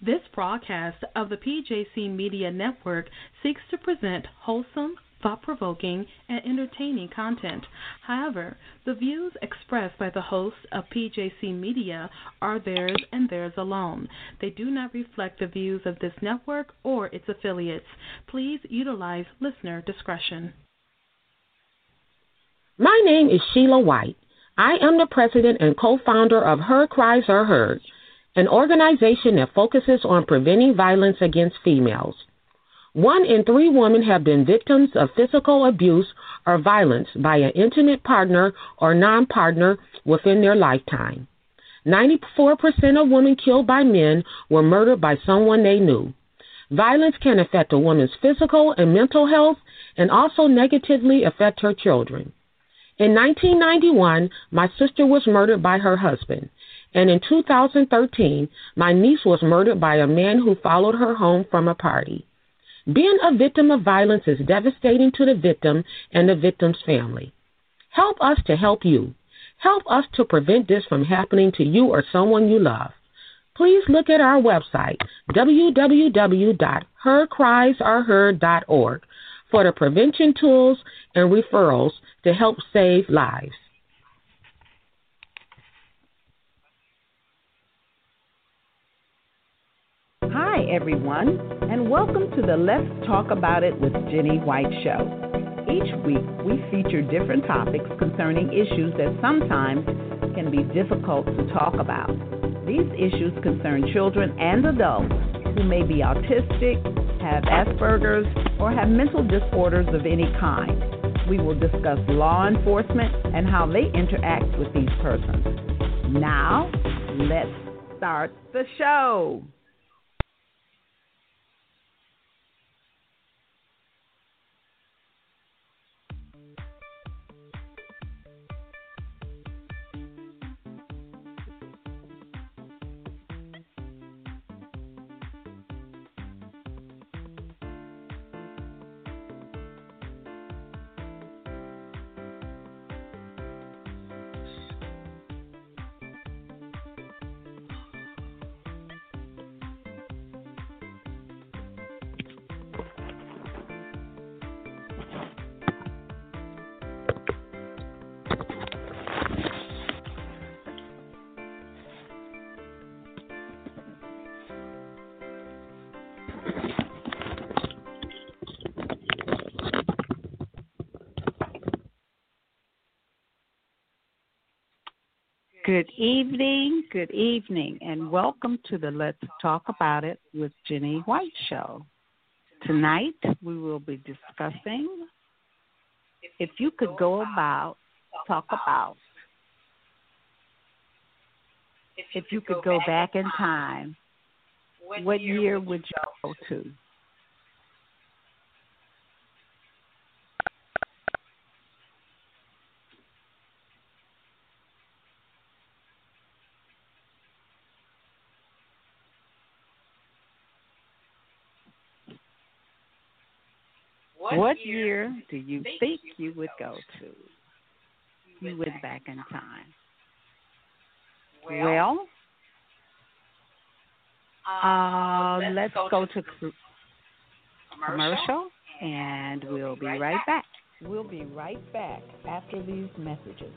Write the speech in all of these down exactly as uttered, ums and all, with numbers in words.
This broadcast of the P J C Media Network seeks to present wholesome, thought-provoking, and entertaining content. However, the views expressed by the hosts of P J C Media are theirs and theirs alone. They do not reflect the views of this network or its affiliates. Please utilize listener discretion. My name is Sheila White. I am the president and co-founder of Her Cries Are Heard, an organization that focuses on preventing violence against females. One in three women have been victims of physical abuse or violence by an intimate partner or non-partner within their lifetime. ninety-four percent of women killed by men were murdered by someone they knew. Violence can affect a woman's physical and mental health and also negatively affect her children. In nineteen ninety-one, my sister was murdered by her husband, and in two thousand thirteen, my niece was murdered by a man who followed her home from a party. Being a victim of violence is devastating to the victim and the victim's family. Help us to help you. Help us to prevent this from happening to you or someone you love. Please look at our website, w w w dot her cries are heard dot org, for the prevention tools and referrals to help save lives. Hi, everyone, and welcome to the Let's Talk About It with Jenny White show. Each week, we feature different topics concerning issues that sometimes can be difficult to talk about. These issues concern children and adults who may be autistic, have Asperger's, or have mental disorders of any kind. We will discuss law enforcement and how they interact with these persons. Now, let's start the show. Good evening, good evening, and welcome to the Let's Talk About It with Jenny White show. Tonight, we will be discussing if you could go about, talk about, if you could go back in time, what year would you go to? What year do you think you would go to? You went back in time. Well, uh, let's go to commercial, and we'll be right back. We'll be right back after these messages.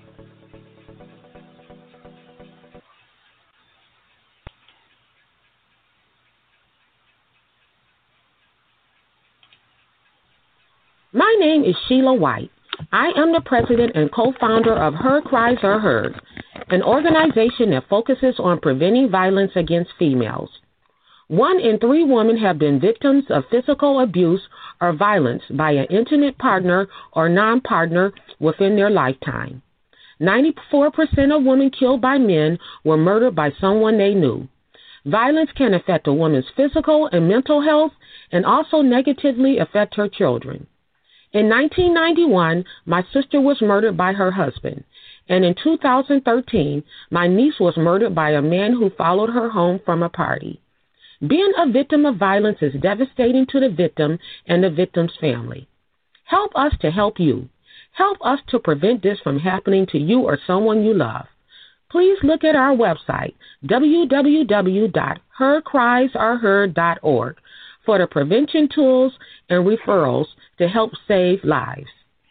My name is Sheila White. I am the president and co-founder of Her Cries Are Heard, an organization that focuses on preventing violence against females. One in three women have been victims of physical abuse or violence by an intimate partner or non-partner within their lifetime. ninety-four percent of women killed by men were murdered by someone they knew. Violence can affect a woman's physical and mental health and also negatively affect her children. In nineteen ninety-one, my sister was murdered by her husband, and in two thousand thirteen, my niece was murdered by a man who followed her home from a party. Being a victim of violence is devastating to the victim and the victim's family. Help us to help you. Help us to prevent this from happening to you or someone you love. please look at our website, w w w dot her cries are heard dot org, for the prevention tools and referrals to help save lives.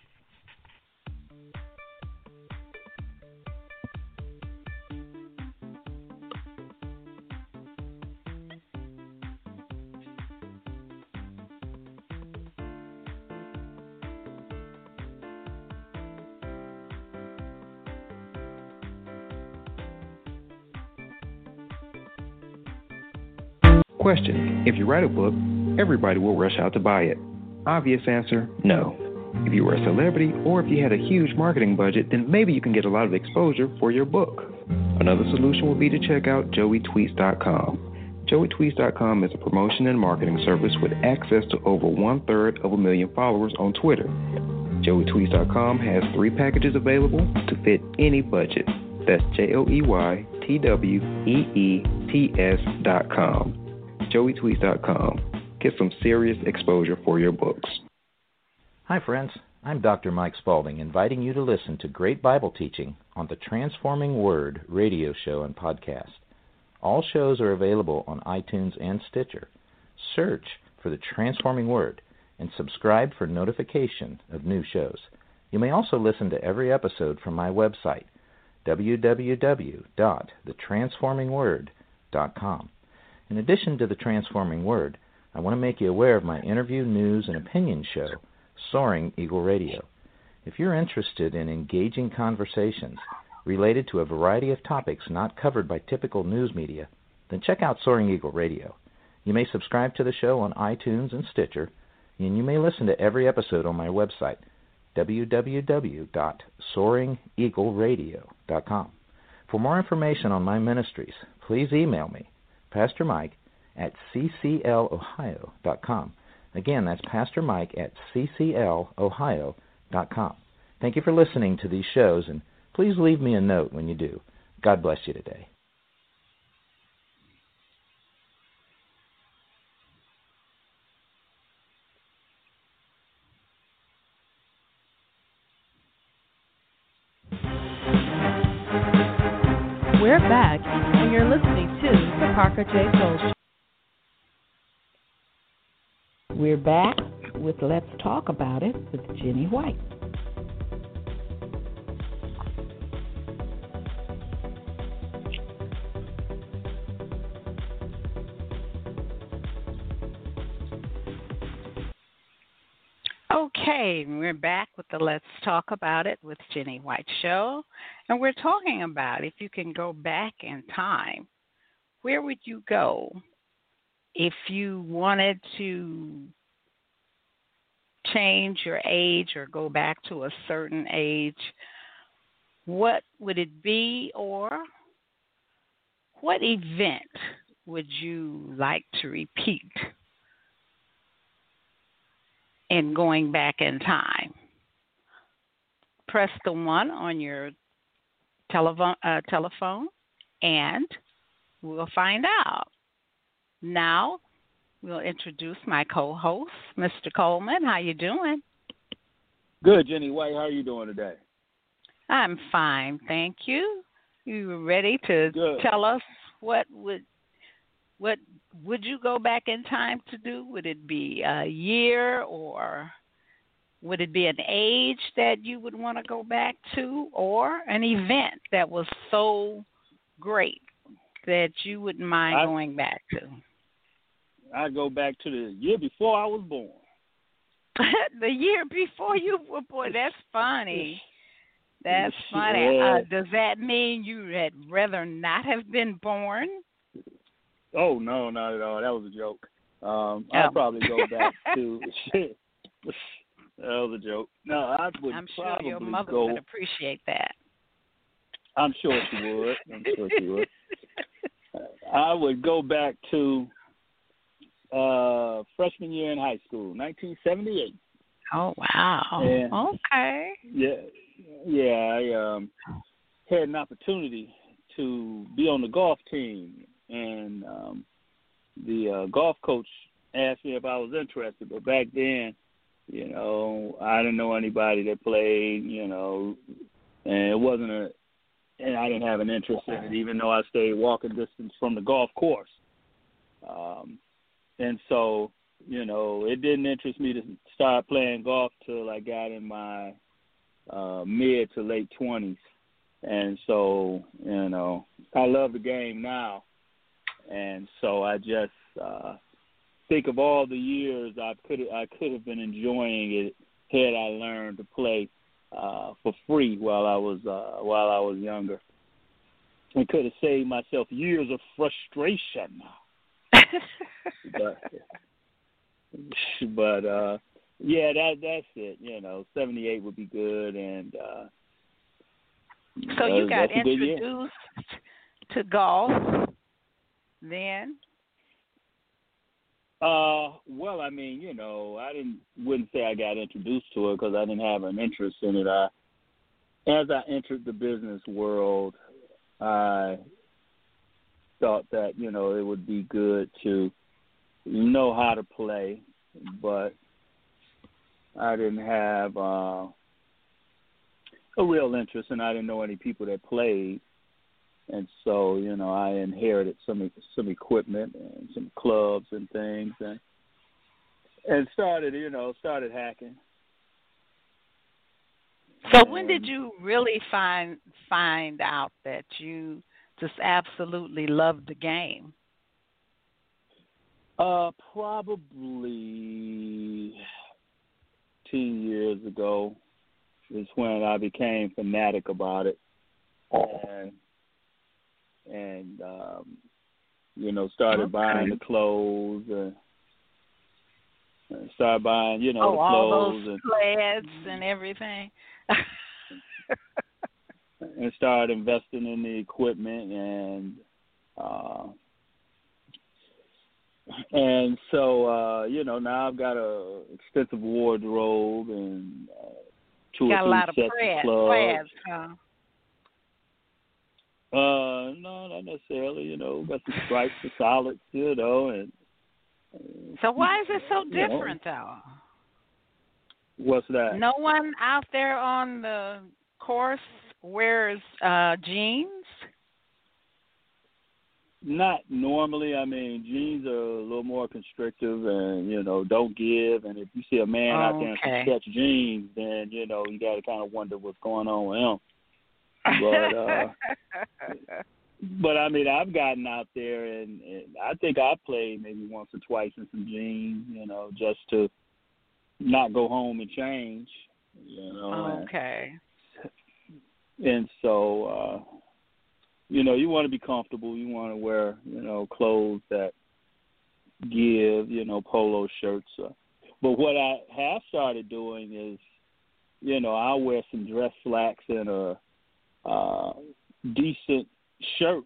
Question: if you write a book, everybody will rush out to buy it. Obvious answer, no. If you were a celebrity or if you had a huge marketing budget, then maybe you can get a lot of exposure for your book. Another solution would be to check out joey tweets dot com. joey tweets dot com is a promotion and marketing service with access to over one-third of a million followers on Twitter. joey tweets dot com has three packages available to fit any budget. That's J O E Y T W E E T S dot com. joey tweets dot com. Get some serious exposure for your books. Hi, friends. I'm Doctor Mike Spaulding, inviting you to listen to great Bible teaching on the Transforming Word radio show and podcast. All shows are available on iTunes and Stitcher. Search for the Transforming Word and subscribe for notification of new shows. You may also listen to every episode from my website, w w w dot the transforming word dot com. In addition to the Transforming Word, I want to make you aware of my interview, news, and opinion show, Soaring Eagle Radio. If you're interested in engaging conversations related to a variety of topics not covered by typical news media, then check out Soaring Eagle Radio. You may subscribe to the show on iTunes and Stitcher, and you may listen to every episode on my website, w w w dot soaring eagle radio dot com. For more information on my ministries, please email me, Pastor Mike at c c l ohio dot com. Again, that's Pastor Mike at c c l ohio dot com. Thank you for listening to these shows, and please leave me a note when you do. God bless you today. We're back, and you're listening to the Parker J. Cole Show. We're back with Let's Talk About It with Jenny White. Okay, we're back with the Let's Talk About It with Jenny White show. And we're talking about if you can go back in time, where would you go if you wanted to change your age or go back to a certain age? What would it be, or what event would you like to repeat in going back in time? Press the one on your telephone, uh, telephone, and we'll find out. Now, we'll introduce my co-host, Mister Coleman. How you doing? Good, Jenny White. How are you doing today? I'm fine, thank you. You ready to Good. Tell us what would what would you go back in time to do? Would it be a year, or would it be an age that you would want to go back to, or an event that was so great that you wouldn't mind I, going back to? I go back to the year before I was born. The year before you were born. That's funny. That's funny. Yeah. Uh, does that mean you had rather not have been born? Oh, no, not at all. That was a joke. Um, Oh. I'd probably go back to shit. That was a joke. No, I would I'm sure probably your mother go. would appreciate that. I'm sure she would. I'm sure she would. I would go back to uh, freshman year in high school, nineteen seventy-eight. Oh, wow. And, okay. Yeah, yeah. I um, had an opportunity to be on the golf team, and um, the uh, golf coach asked me if I was interested. But back then, you know, I didn't know anybody that played, you know, and it wasn't a and I didn't have an interest in it, even though I stayed walking distance from the golf course. Um, and so, you know, it didn't interest me to start playing golf till I got in my uh, mid to late twenties. And so, you know, I love the game now. And so I just uh, think of all the years I could I could have been enjoying it had I learned to play uh, for free while I was uh, while I was younger. I could have saved myself years of frustration. but but uh, yeah, that that's it. You know, seventy-eight would be good, and uh, so you got that's introduced to golf then? Uh, well, I mean, you know, I didn't wouldn't say I got introduced to it because I didn't have an interest in it. I, as I entered the business world, I thought that, you know, it would be good to know how to play, but I didn't have uh, a real interest, and I didn't know any people that played. And so, you know, I inherited some some equipment and some clubs and things, and and started, you know, started hacking. So and, when did you really find find out that you just absolutely loved the game? Uh, probably ten years ago is when I became fanatic about it, and and um, you know, started Okay. buying the clothes and, and started buying, you know, oh, the all clothes those and plaids and everything. and started investing in the equipment, and uh, and so uh, you know, now I've got a extensive wardrobe and uh, two got or a lot of three sets plaids, of clubs. plaids, huh? Uh, no, not necessarily. You know, got the stripes, the solids, you know, and. Uh, So why is it so you know, different, though? What's that? No one out there on the course wears uh, jeans? Not normally. I mean, jeans are a little more constrictive and, you know, don't give. And if you see a man Oh, out there in some okay. stretch jeans, then, you know, you got to kind of wonder what's going on with him. But, uh, but I mean, I've gotten out there, and, and I think I played maybe once or twice in some jeans, you know, just to not go home and change, you know. Okay. And, and so, uh, you know, you want to be comfortable. You want to wear, you know, clothes that give, you know, polo shirts. Uh, but what I have started doing is, you know, I'll wear some dress slacks and a uh, decent shirt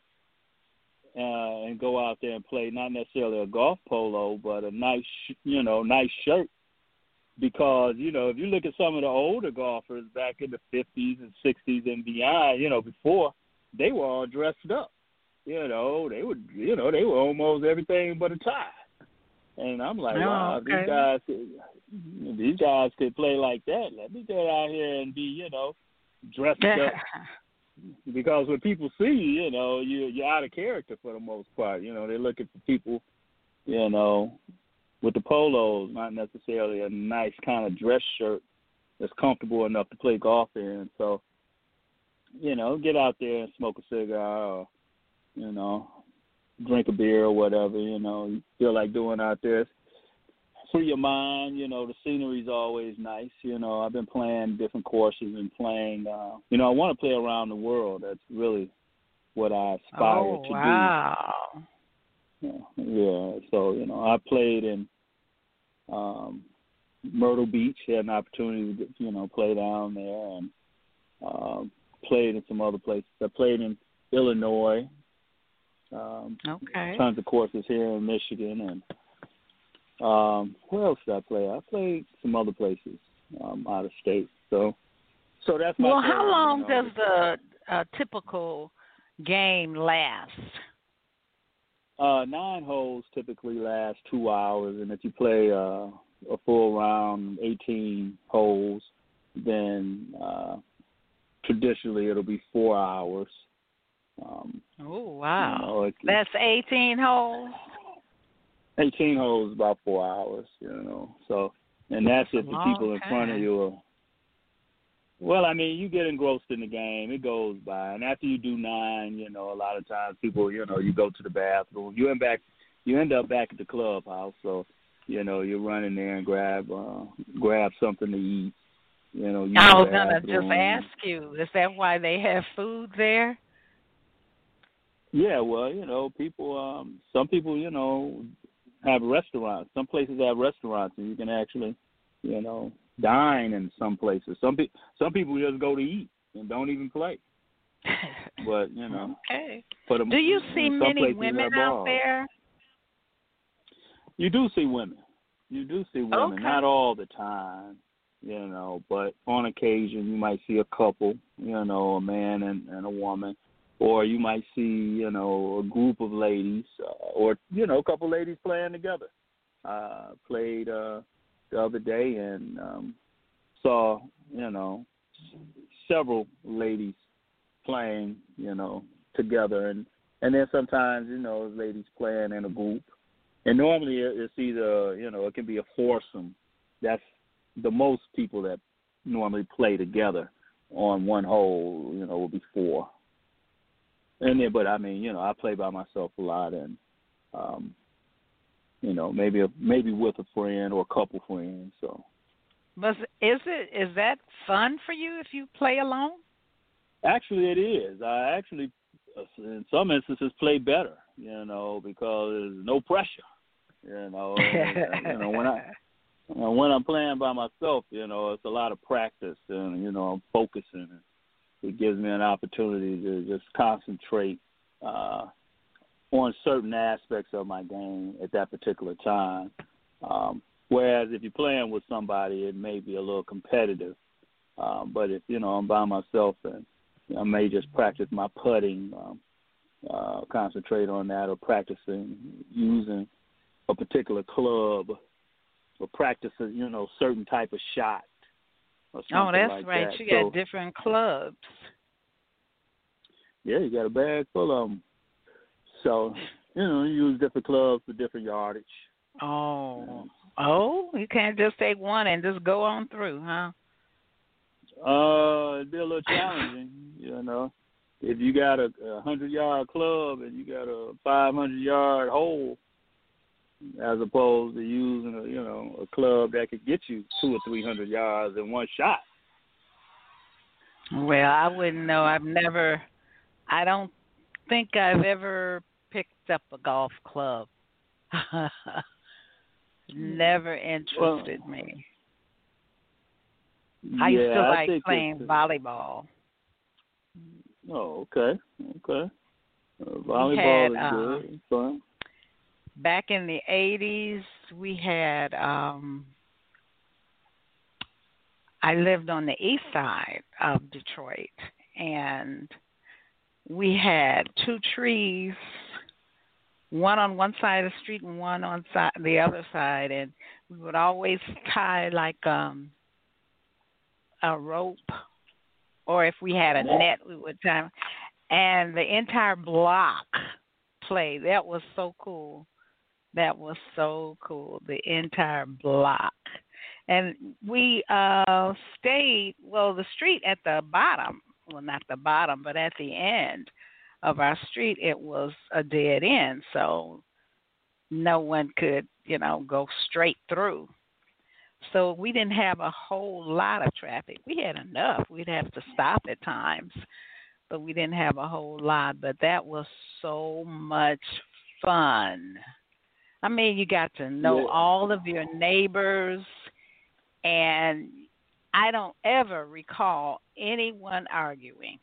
uh, and go out there and play, not necessarily a golf polo, but a nice, you know, nice shirt. Because, you know, if you look at some of the older golfers back in the fifties and sixties and beyond, you know, before, they were all dressed up. You know, they would, you know, they were almost everything but a tie. And I'm like, oh, wow, okay. these guys, these guys could play like that. Let me get out here and be, you know, dressed up. Because when people see you, you know, you, you're out of character for the most part. You know, they're looking for people, you know, with the polos, not necessarily a nice kind of dress shirt that's comfortable enough to play golf in. So, you know, get out there and smoke a cigar or, you know, drink a beer or whatever, you know, you feel like doing out there. Free your mind, you know, the scenery's always nice. You know, I've been playing different courses and playing, uh, you know, I want to play around the world. That's really what I aspire oh, to wow. do. Yeah, yeah, so, you know, I played in um, Myrtle Beach, had an opportunity to, you know, play down there, and um, played in some other places. I played in Illinois. Um, Okay. Tons of courses here in Michigan, and um, where else did I play? I played some other places um, out of state. So, so that's my. Well, thing, how long you know. does the uh, typical game last? Uh, nine holes typically last two hours, and if you play uh, a full round, eighteen holes, then uh, traditionally it'll be four hours. Um, oh wow, you know, it, that's eighteen holes. Eighteen holes is about four hours. You know, so and that's if the people in front of you are. Well, I mean, you get engrossed in the game. It goes by, and after you do nine, you know, a lot of times people, you know, you go to the bathroom. You end back, you end up back at the clubhouse. So, you know, you run in there and grab, uh, grab something to eat. You know, you I was gonna just ask you, is that why they have food there? Yeah, well, you know, people. Um, some people, you know, have restaurants. Some places have restaurants, and you can actually, you know, dine in some places. Some pe- some people just go to eat and don't even play. But you know, okay. For the, do you see many women women out there? You do see women. You do see women. Okay. Not all the time, you know, but on occasion you might see a couple, you know, a man and, and a woman, or you might see, you know, a group of ladies, uh, or you know, a couple ladies playing together. Uh, played. Uh, the other day and um, saw, you know, several ladies playing, you know, together. And, and then sometimes, you know, ladies playing in a group. And normally it's either, you know, it can be a foursome. That's the most people that normally play together on one hole, you know, will be four. And then, but I mean, you know, I play by myself a lot and, um, you know, maybe a, maybe with a friend or a couple friends. So, but is it is that fun for you if you play alone? Actually, it is. I actually, in some instances, play better. You know, because there's no pressure. You know, and, you know when I when I'm playing by myself, you know, it's a lot of practice, and you know, I'm focusing. It gives me an opportunity to just concentrate. Uh, on certain aspects of my game at that particular time. Um, whereas if you're playing with somebody, it may be a little competitive. Um, but if, you know, I'm by myself and you know, I may just practice my putting, um, uh, concentrate on that, or practicing using a particular club, or practicing, you know, certain type of shot. Or oh, that's like right. That. You so, got different clubs. Yeah, you got a bag full of them. So, you know, you use different clubs for different yardage. Oh. Oh, you can't just take one and just go on through, huh? Uh, it'd be a little challenging, you know. If you got a, a hundred-yard club and you got a five hundred-yard hole, as opposed to using, a, you know, a club that could get you two or three hundred yards in one shot. Well, I wouldn't know. I've never, I don't think I've ever picked up a golf club. Never interested well, me. I yeah, used to like I playing volleyball. Oh, okay, okay. Uh, volleyball had, is good. Um, it's fun. Back in the eighties, we had. Um, I lived on the east side of Detroit, and we had two trees, one on one side of the street and one on side, the other side, and we would always tie like um, a rope, or if we had a net, we would tie, and the entire block played. That was so cool. That was so cool, the entire block. And we uh, stayed, well, the street at the bottom, well, not the bottom, but at the end of our street, it was a dead end, so no one could, you know, go straight through. So we didn't have a whole lot of traffic. We had enough. We'd have to stop at times, but we didn't have a whole lot. But that was so much fun. I mean, you got to know yeah. all of your neighbors, and I don't ever recall anyone arguing.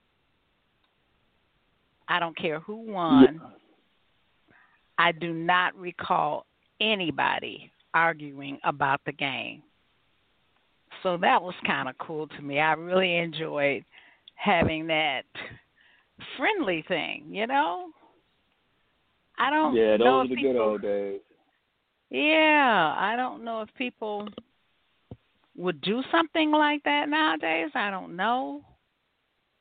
I don't care who won. Yeah. I do not recall anybody arguing about the game. So that was kind of cool to me. I really enjoyed having that friendly thing, you know? I don't yeah, those know are if the people, good old days. Yeah, I don't know if people would do something like that nowadays. I don't know.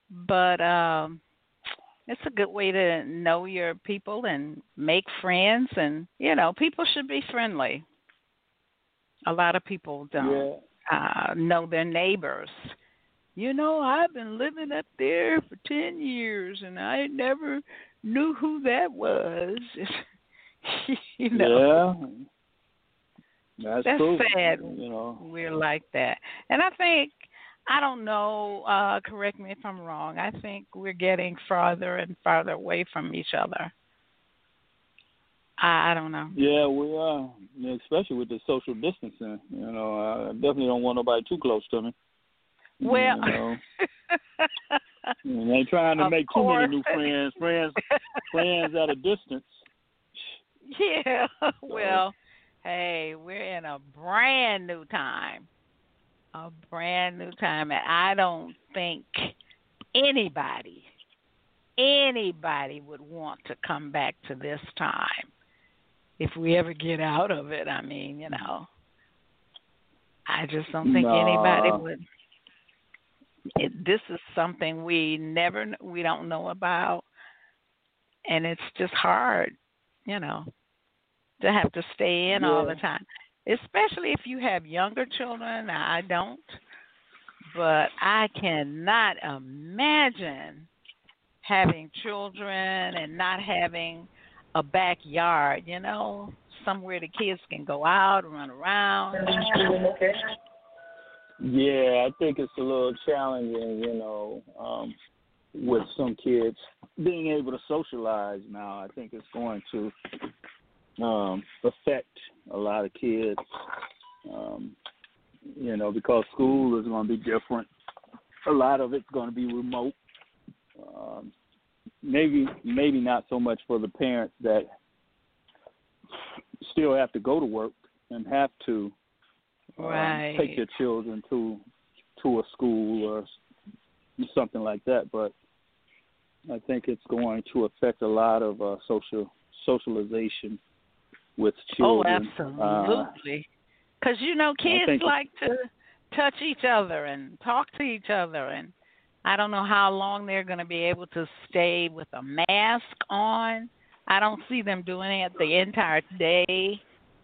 but um, it's a good way to know your people and make friends. And, you know, people should be friendly. A lot of people don't uh, know their neighbors. You know, I've been living up there for ten years, and I never knew who that was. you know. Yeah, that's, that's true. sad. You know, we're like that, and I think I don't know. Uh, correct me if I'm wrong. I think we're getting farther and farther away from each other. I, I don't know. Yeah, we are, yeah, especially with the social distancing. You know, I definitely don't want nobody too close to me. Well, you know. And they trying to of make course. too many new friends, friends, friends at a distance. Yeah. Well, hey, we're in a brand new time. A brand new time, and I don't think anybody, anybody would want to come back to this time if we ever get out of it. I mean, you know, I just don't think nah. anybody would. It, this is something we never, we don't know about, and it's just hard, you know, to have to stay in yeah. all the time. Especially if you have younger children. I don't, but I cannot imagine having children and not having a backyard, you know, somewhere the kids can go out and run around. Yeah, I think it's a little challenging, you know, um, with some kids being able to socialize now. I think it's going to um, affect a lot of kids, um, you know, because school is going to be different. A lot of it's going to be remote. Um, maybe, maybe not so much for the parents that still have to go to work and have to right. um, take their children to to a school or something like that. But I think it's going to affect a lot of uh, social socialization with children. Oh, absolutely. Because, uh, you know, kids like to touch each other and talk to each other. And I don't know how long they're going to be able to stay with a mask on. I don't see them doing it the entire day.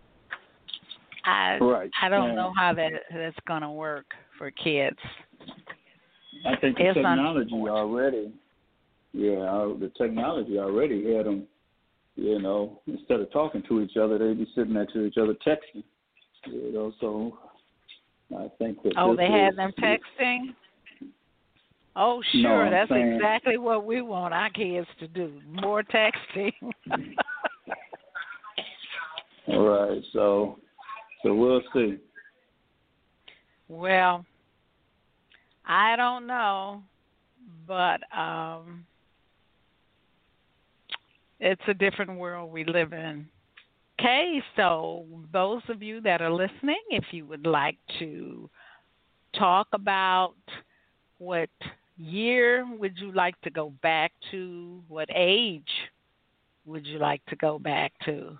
I right. I don't yeah. know how that that's going to work for kids. I think the it's technology already, yeah, the technology already had them, you know, instead of talking to each other, they'd be sitting next to each other texting, you know, so I think that Oh, they is, had them texting? Oh, sure, no, that's saying, exactly what we want our kids to do, more texting. All right, so... So we'll see. Well, I don't know, but um, it's a different world we live in. Okay, so those of you that are listening, if you would like to talk about what year would you like to go back to, what age would you like to go back to,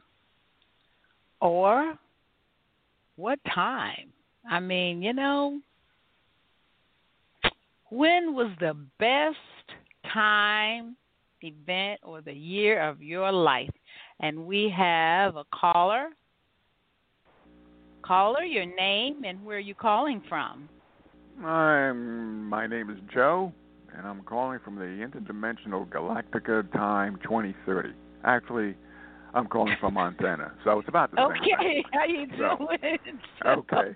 or what time? I mean, you know, when was the best time, event, or the year of your life? And we have a caller. Caller, your name and where are you calling from? I'm, my name is Joe, and I'm calling from the Interdimensional Galactica Time twenty thirty. Actually, I'm calling from Montana, so it's about the same Okay, thing. how you doing? So, okay.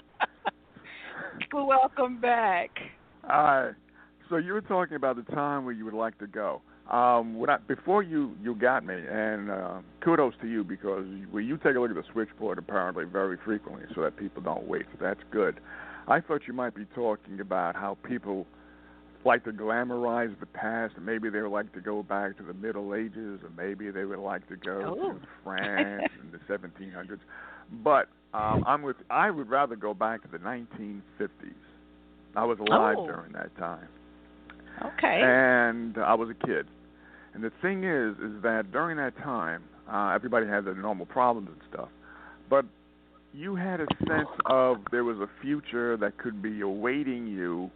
Welcome back. Uh, so you were talking about the time where you would like to go. Um, when I, before you, you got me, and uh, kudos to you because well, you take a look at the switchboard apparently very frequently so that people don't wait. So that's good. I thought you might be talking about how people like to glamorize the past, and maybe they would like to go back to the Middle Ages, or maybe they would like to go oh. to France in the seventeen hundreds. But um, I'm with. I would rather go back to the nineteen fifties. I was alive oh. during that time. Okay. And I was a kid. And the thing is, is that during that time, uh, everybody had their normal problems and stuff, but you had a sense of there was a future that could be awaiting you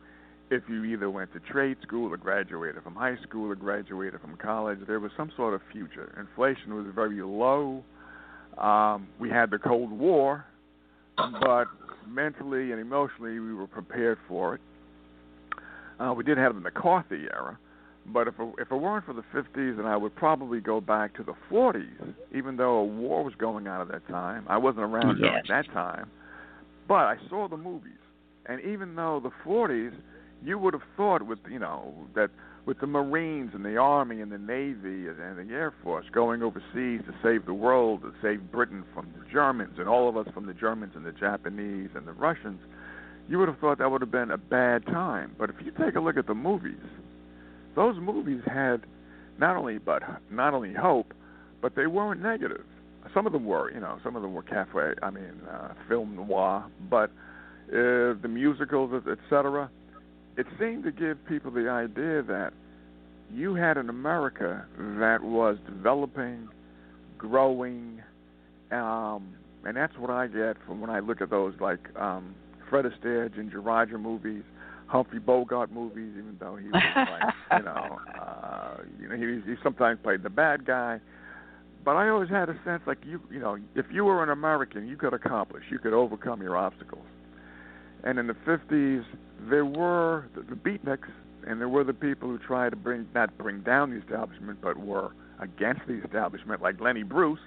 if you either went to trade school or graduated from high school or graduated from college, there was some sort of future. Inflation was very low. Um, we had the Cold War, but mentally and emotionally we were prepared for it. Uh, we did have the McCarthy era, but if it, if it weren't for the fifties, then I would probably go back to the forties, even though a war was going on at that time. I wasn't around Yes. during that time, but I saw the movies. And even though the forties, you would have thought with, you know, that with the Marines and the Army and the Navy and the Air Force going overseas to save the world, to save Britain from the Germans and all of us from the Germans and the Japanese and the Russians, you would have thought that would have been a bad time. But if you take a look at the movies, those movies had not only but not only hope, but they weren't negative. Some of them were, you know, some of them were cafe, I mean, uh, film noir, but uh, the musicals, et cetera, it seemed to give people the idea that you had an America that was developing, growing, um, and that's what I get from when I look at those like um, Fred Astaire, Ginger Roger movies, Humphrey Bogart movies, even though he was like, you know, uh, you know, he, he sometimes played the bad guy. But I always had a sense like you, you know, if you were an American, you could accomplish, you could overcome your obstacles. And in the fifties, there were the, the beatniks, and there were the people who tried to bring not bring down the establishment, but were against the establishment, like Lenny Bruce.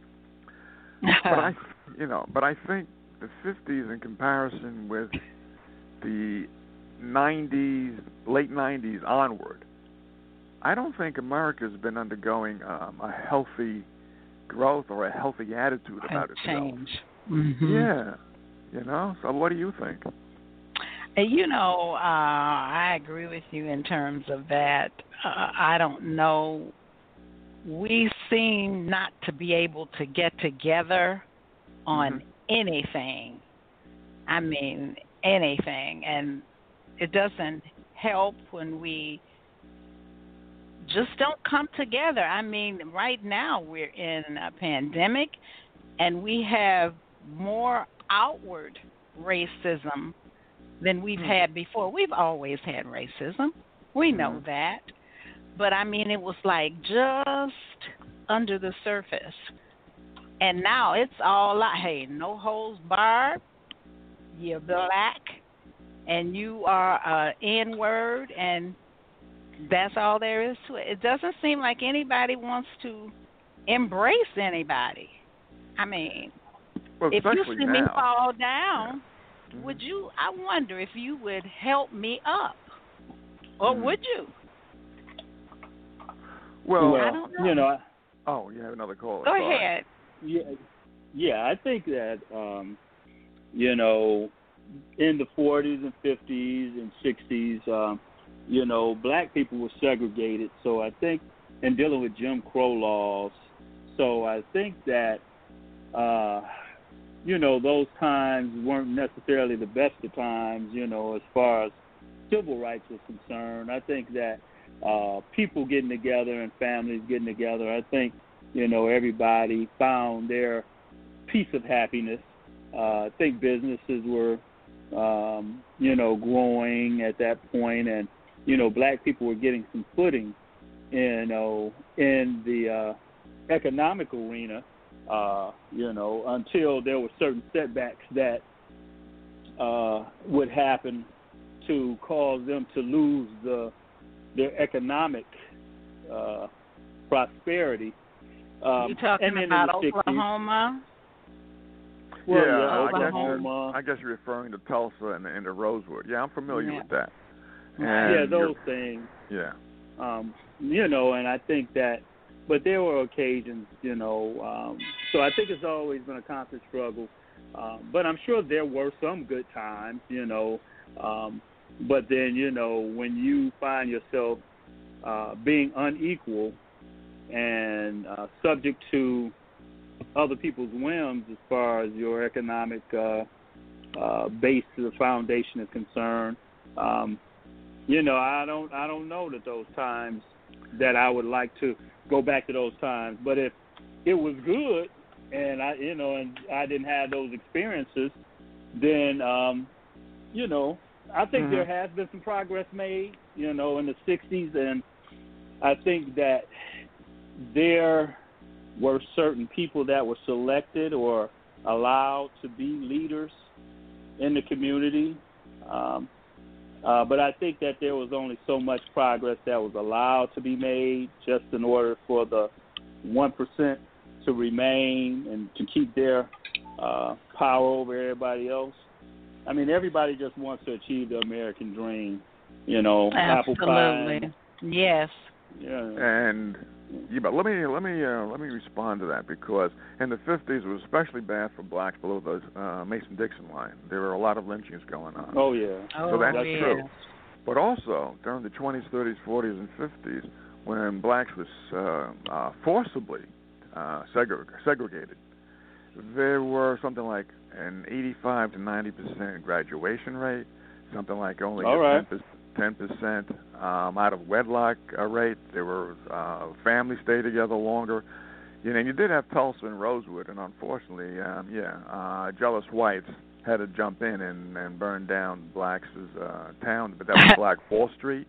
but I, you know, but I think the fifties, in comparison with the nineties, late nineties onward, I don't think America's been undergoing um, a healthy growth or a healthy attitude about itself. Change. Mm-hmm. Yeah, you know. So, what do you think? You know, uh, I agree with you in terms of that. Uh, I don't know. We seem not to be able to get together on mm-hmm. anything. I mean, anything. And it doesn't help when we just don't come together. I mean, right now we're in a pandemic, and we have more outward racism than we've mm-hmm. had before. We've always had racism. We know mm-hmm. that. But, I mean, it was like just under the surface. And now it's all like, hey, no holds barred, you're black, and you are an N-word, and that's all there is to it. It doesn't seem like anybody wants to embrace anybody. I mean, well, if you see now. me fall down, yeah. mm-hmm. would you, I wonder if you would help me up. Or mm-hmm. would you? Well, well I don't know. you know. I, oh, you have another call. Go Sorry. ahead. Yeah, yeah. I think that um, you know, in the forties and fifties and sixties, um, you know, black people were segregated. So I think, and dealing with Jim Crow laws. So I think that, uh, you know, those times weren't necessarily the best of times. You know, as far as civil rights was concerned, I think that uh, people getting together and families getting together, I think, you know, everybody found their piece of happiness. Uh, I think businesses were, um, you know, growing at that point, and, you know, black people were getting some footing, you know, in the uh, economic arena, uh, you know, until there were certain setbacks that uh, would happen to cause them to lose the their economic uh, prosperity. Um, you talking and about in the Oklahoma? Well, yeah, yeah, I guess, Oklahoma. you're, I guess you're referring to Tulsa and, and to Rosewood. Yeah, I'm familiar Yeah. with that. Yeah, And those you're- things. Yeah. Um, you know, and I think that, but there were occasions, you know, um, so I think it's always been a constant struggle. Um, but I'm sure there were some good times, you know, um, but then, you know, when you find yourself uh, being unequal and uh, subject to other people's whims as far as your economic uh, uh, base, the foundation is concerned, um, you know, I don't, I don't know that those times that I would like to go back to those times. But if it was good, and I, you know, and I didn't have those experiences, then, um, you know, I think mm-hmm. there has been some progress made, you know, in the sixties, and I think that there were certain people that were selected or allowed to be leaders in the community. Um, uh, but I think that there was only so much progress that was allowed to be made just in order for the one percent to remain and to keep their uh, power over everybody else. I mean, everybody just wants to achieve the American dream, you know, apple pie. Absolutely. Yes. Yeah. And yeah, but let me let me uh, let me respond to that, because in the fifties it was especially bad for blacks below the uh, Mason-Dixon line. There were a lot of lynchings going on. Oh yeah. Oh, so that's yeah. true. But also during the twenties, thirties, forties, and fifties, when blacks was uh, uh, forcibly uh, segre- segregated, there were something like an eighty-five to ninety percent graduation rate, something like only All a right. ten percent um, out of wedlock uh, rate. There were uh, families stay together longer. You know, and you did have Tulsa and Rosewood, and unfortunately, um, yeah, uh, jealous whites had to jump in and, and burn down blacks' uh, town, but that was Black Wall Street.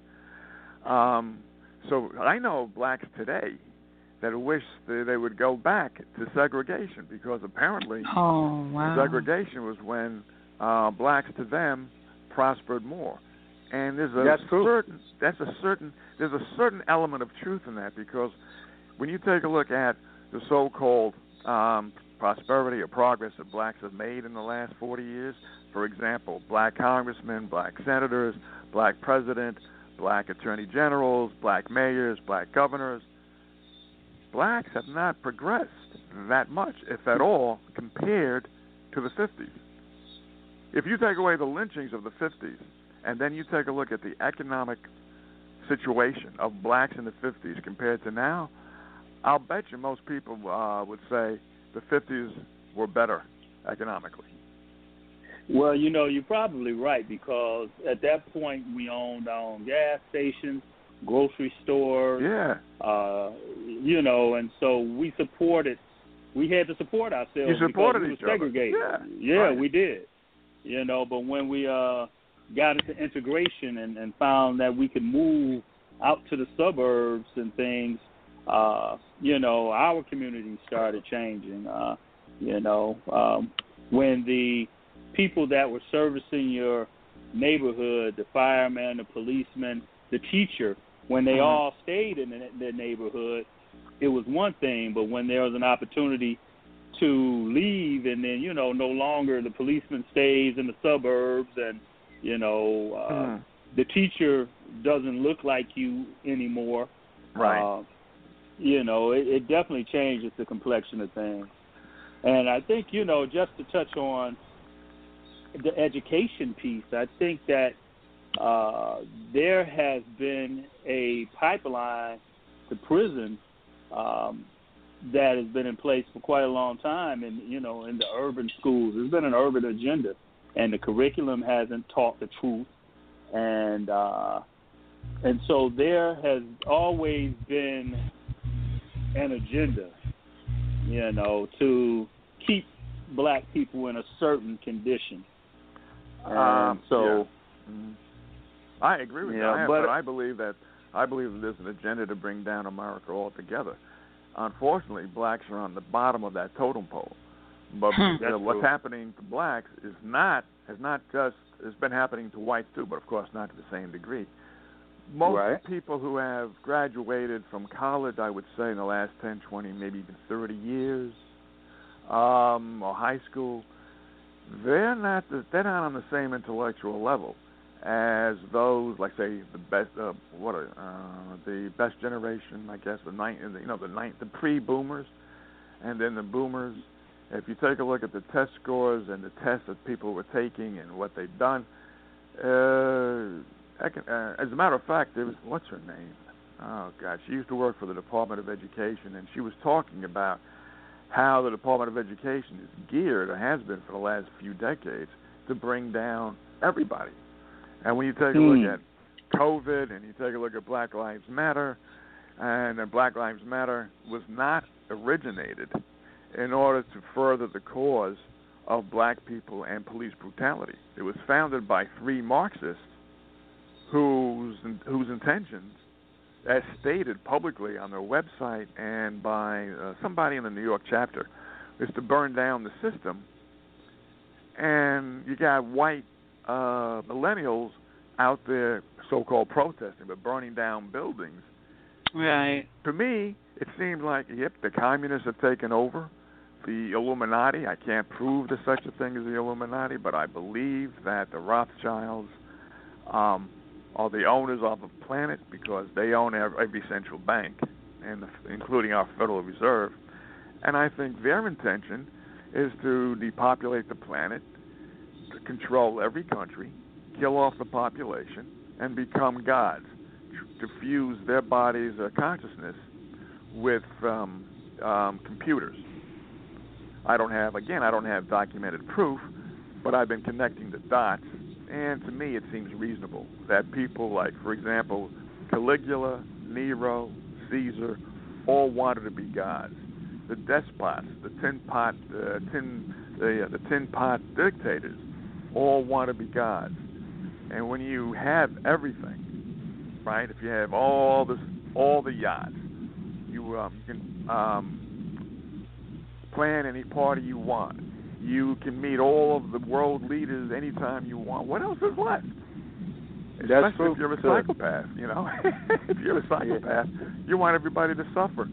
Um, so I know blacks today that wish they, they would go back to segregation, because apparently Oh, wow. segregation was when uh, blacks to them prospered more. And there's a That's true. certain that's a certain there's a certain element of truth in that, because when you take a look at the so-called um, prosperity or progress that blacks have made in the last forty years, for example, black congressmen, black senators, black president, black attorney generals, black mayors, black governors, blacks have not progressed that much, if at all, compared to the fifties. If you take away the lynchings of the fifties, and then you take a look at the economic situation of blacks in the fifties compared to now, I'll bet you most people uh, would say the fifties were better economically. Well, you know, you're probably right, because at that point we owned our own gas stations, grocery stores. Yeah. Uh, you know, and so we supported. We had to support ourselves. You supported because we each were segregated. other. Yeah. Yeah, right. we did. You know, but when we uh, got into integration and, and found that we could move out to the suburbs and things, uh, you know, our community started changing. Uh, you know, um, when the people that were servicing your neighborhood, the fireman, the policeman, the teacher, when they mm-hmm. all stayed in the, the neighborhood, it was one thing. But when there was an opportunity to leave, and then, you know, no longer the policeman stays in the suburbs, and, you know, uh, mm. the teacher doesn't look like you anymore. Right. Uh, you know, it, it definitely changes the complexion of things. And I think, you know, just to touch on the education piece, I think that uh, there has been a pipeline to prison um, that has been in place for quite a long time, and, you know, in the urban schools. There's been an urban agenda, and the curriculum hasn't taught the truth. And uh, and so there has always been an agenda, you know, to keep black people in a certain condition. And um, so, yeah. mm-hmm. I agree with yeah, that, but, but I believe that I believe that there's an agenda to bring down America altogether. Unfortunately, blacks are on the bottom of that totem pole. But you know, what's happening to blacks is not has not just it's been happening to whites too, but of course not to the same degree. Most right. people who have graduated from college, I would say, in the last ten, twenty, maybe even thirty years, um, or high school, they're not the, they're not on the same intellectual level as those, like say the best, uh, what are uh, the best generation, I guess, the ninth, you know, the ninth, the pre-boomers, and then the boomers. If you take a look at the test scores and the tests that people were taking and what they've done, uh, I can, uh, as a matter of fact, there was what's her name? Oh God, she used to work for the Department of Education, and she was talking about how the Department of Education is geared, or has been for the last few decades, to bring down everybody. And when you take a mm. look at COVID, and you take a look at Black Lives Matter, and uh, Black Lives Matter was not originated in order to further the cause of black people and police brutality. It was founded by three Marxists whose whose intentions, as stated publicly on their website and by uh, somebody in the New York chapter, is to burn down the system. And you got white uh, millennials out there so-called protesting, but burning down buildings. Right. To me, it seems like, yep, the communists have taken over. The Illuminati, I can't prove there's such a thing as the Illuminati, but I believe that the Rothschilds um, are the owners of the planet because they own every central bank, and the, including our Federal Reserve. And I think their intention is to depopulate the planet, to control every country, kill off the population, and become gods, to fuse their body's uh, consciousness with um, um, computers. I don't have, again, I don't have documented proof, but I've been connecting the dots, and to me it seems reasonable that people like, for example, Caligula, Nero, Caesar, all wanted to be gods. The despots, the tin pot, uh, tin, the, uh, the tin pot dictators, all want to be gods. And when you have everything, right? If you have all this, all the yachts, you, um, you can um, plan any party you want. You can meet all of the world leaders anytime you want. What else is left? That's Especially if you're a psychopath, you know. If you're a psychopath, yeah. You want everybody to suffer.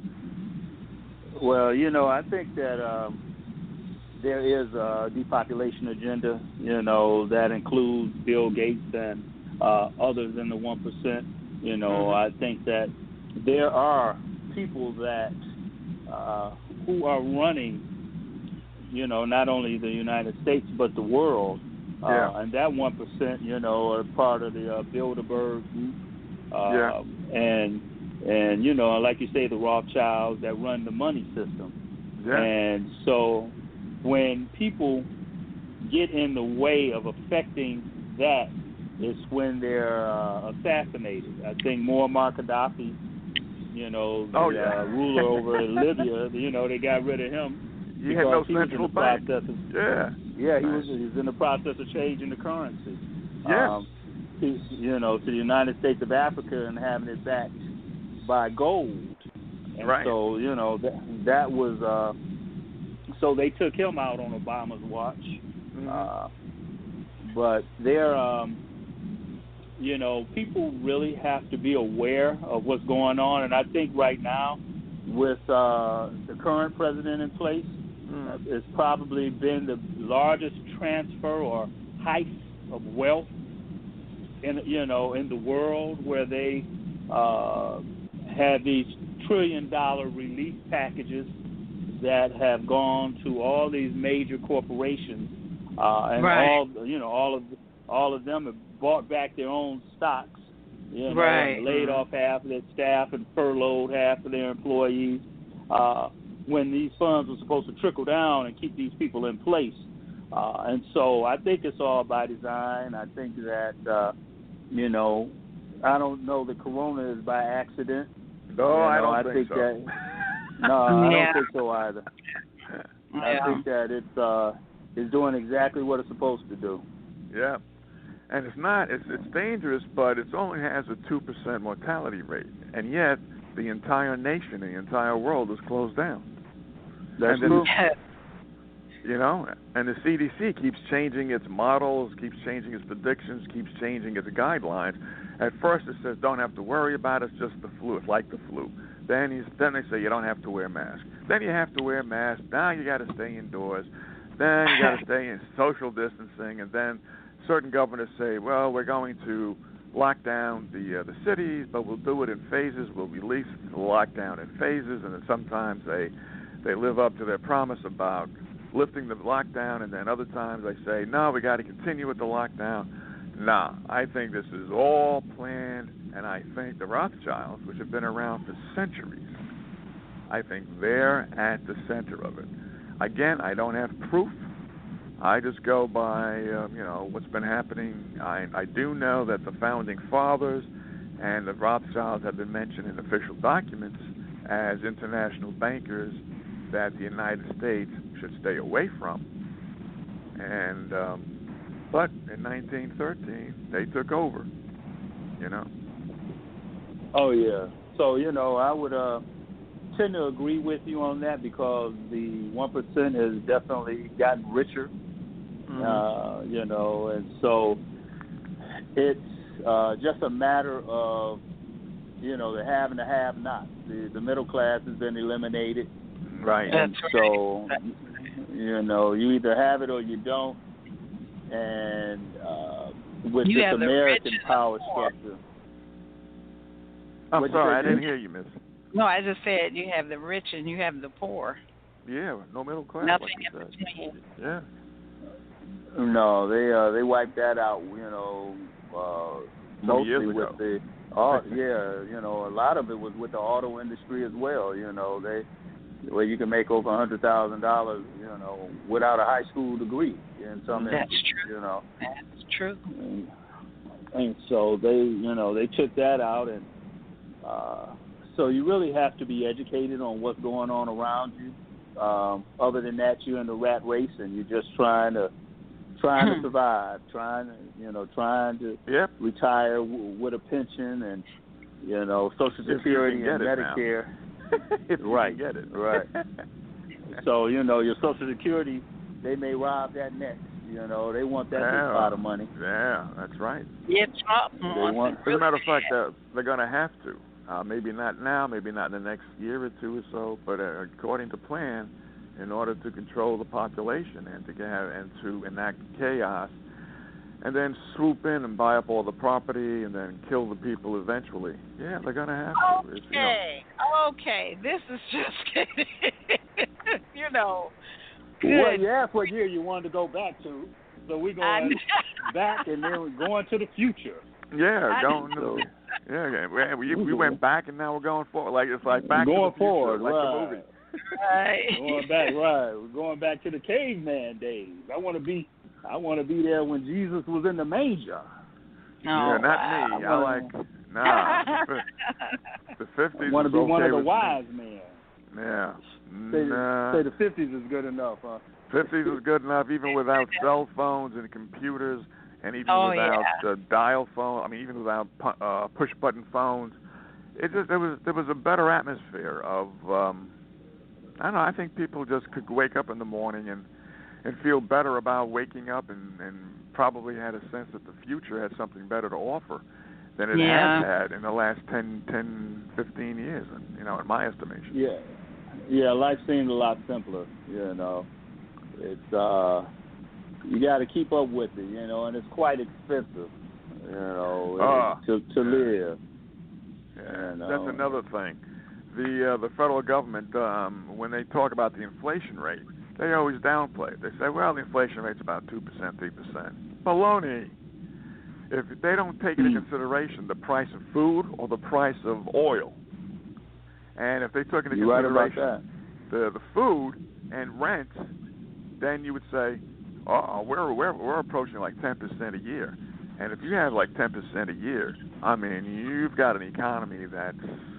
Well, you know, I think that um, there is a depopulation agenda, you know, that includes Bill Gates and uh, others in the one percent. You know, mm-hmm. I think that there are people that uh, who are running, you know, not only the United States but the world. Yeah. Uh, and that one percent, you know, are part of the uh, Bilderberg group. Uh, yeah. And, and, you know, like you say, the Rothschilds that run the money system. Yeah. And so when people get in the way of affecting that, it's when they're uh, assassinated. I think Muammar Gaddafi, you know, the oh, yeah. uh, ruler over Libya, you know, they got rid of him. He had no he central bank. Of, yeah. Yeah, he was, he was in the process of changing the currency. Yes. Um, to, you know, to the United States of Africa and having it backed by gold. And right. so, you know, that, that was, uh, so they took him out on Obama's watch. Mm-hmm. Uh, but they're, um, you know, people really have to be aware of what's going on. And I think right now, with uh, the current president in place, mm. uh, it's probably been the largest transfer or heist of wealth in, you know, in the world, where they uh, had these trillion dollar relief packages that have gone to all these major corporations, uh, and right. all you know, all of all of them have bought back their own stocks, you know, right. and laid off half of their staff and furloughed half of their employees. Uh, when these funds were supposed to trickle down and keep these people in place, uh, and so I think it's all by design. I think that uh, you know, I don't know that Corona is by accident. No, you know, I don't I think, think so. That, no, I yeah. don't think so either. Yeah. I think that it's uh, it's doing exactly what it's supposed to do. Yeah, and it's not. It's it's dangerous, but it only has a two percent mortality rate, and yet the entire nation, the entire world is closed down. That's and true. You know, and the C D C keeps changing its models, keeps changing its predictions, keeps changing its guidelines. At first it says don't have to worry about it, it's just the flu. It's like the flu. Then he's, then they say you don't have to wear a mask. Then you have to wear a mask. Now you got to stay indoors. Then you got to stay in social distancing. And then certain governors say, well, we're going to lock down the uh, the cities, but we'll do it in phases. We'll release the lockdown in phases. And then sometimes they they live up to their promise about lifting the lockdown, and then other times they say, no, we got to continue with the lockdown. Nah, I think this is all planned, and I think the Rothschilds, which have been around for centuries, I think they're at the center of it. Again, I don't have proof. I just go by, um, you know, what's been happening. I, I do know that the Founding Fathers and the Rothschilds have been mentioned in official documents as international bankers that the United States should stay away from. And um, but in nineteen thirteen, they took over. You know. Oh yeah. So you know, I would uh, tend to agree with you on that because the one percent has definitely gotten richer. Mm-hmm. Uh, you know, and so it's uh, just a matter of you know the have and the have-nots. The, the middle class has been eliminated. Right. And so, you know, you either have it or you don't. And uh, with you this American power structure. I'm What'd sorry, I say, didn't hear you, miss. No, I just said you have the rich and you have the poor. Yeah, no middle class. Nothing like in between. Yeah. No, they uh, they wiped that out, you know, uh, mostly with the, oh, yeah, you know, a lot of it was with the auto industry as well, you know, they, where you can make over a hundred thousand dollars, you know, without a high school degree in some That's instances, true. you know. That's true. And, and so they, you know, they took that out, and uh, so you really have to be educated on what's going on around you. Um, other than that, you're in the rat race, and you're just trying to trying to survive, trying to, you know, trying to yep. retire w- with a pension and, you know, Social Security and Medicare. if right, you get it. Right. So, you know, your Social Security, they may rob that next. You know, they want that yeah. big pot of money. Yeah, that's right. Yeah, Trump they want, As a matter of fact, uh, they're going to have to. Uh, maybe not now, maybe not in the next year or two or so, but uh, according to plan, in order to control the population and to get and to enact chaos, and then swoop in and buy up all the property and then kill the people eventually. Yeah, they're gonna have to. Okay, it's, you know. okay, this is just you know. Good. Well, you asked what year you wanted to go back to, so we're going back and then we're going to the future. Yeah, going to. Yeah, yeah, we we went back and now we're going forward. Like it's like back going to the future, forward, like right. the movie. Right. Going back, right. We're going back to the caveman days. I want to be, I want to be there when Jesus was in the manger. No, yeah, not wow. me. I like nah. The fifties. I want to be okay one of the with wise me. men. Yeah. Say, nah. say the fifties is good enough, huh? Fifties is good enough, even without cell phones and computers, and even oh, without yeah. uh, dial phone. I mean, even without pu- uh, push button phones. It just there was there was a better atmosphere of. Um, I don't know. I think people just could wake up in the morning and, and feel better about waking up and, and probably had a sense that the future had something better to offer than it yeah. has had in the last ten, ten, fifteen years, you know, in my estimation. Yeah. Yeah, life seemed a lot simpler, you know. It's, uh, you got to keep up with it, you know, and it's quite expensive, you know, uh, to, to live. Yeah, you know. That's another thing. The uh, the federal government, um, when they talk about the inflation rate, they always downplay it. They say, well, the inflation rate's about two percent, three percent. Baloney. If they don't take into consideration the price of food or the price of oil, and if they took into You're consideration right about that. the the food and rent, then you would say, oh, we're we're we're approaching like ten percent a year. And if you have like ten percent a year, I mean, you've got an economy that's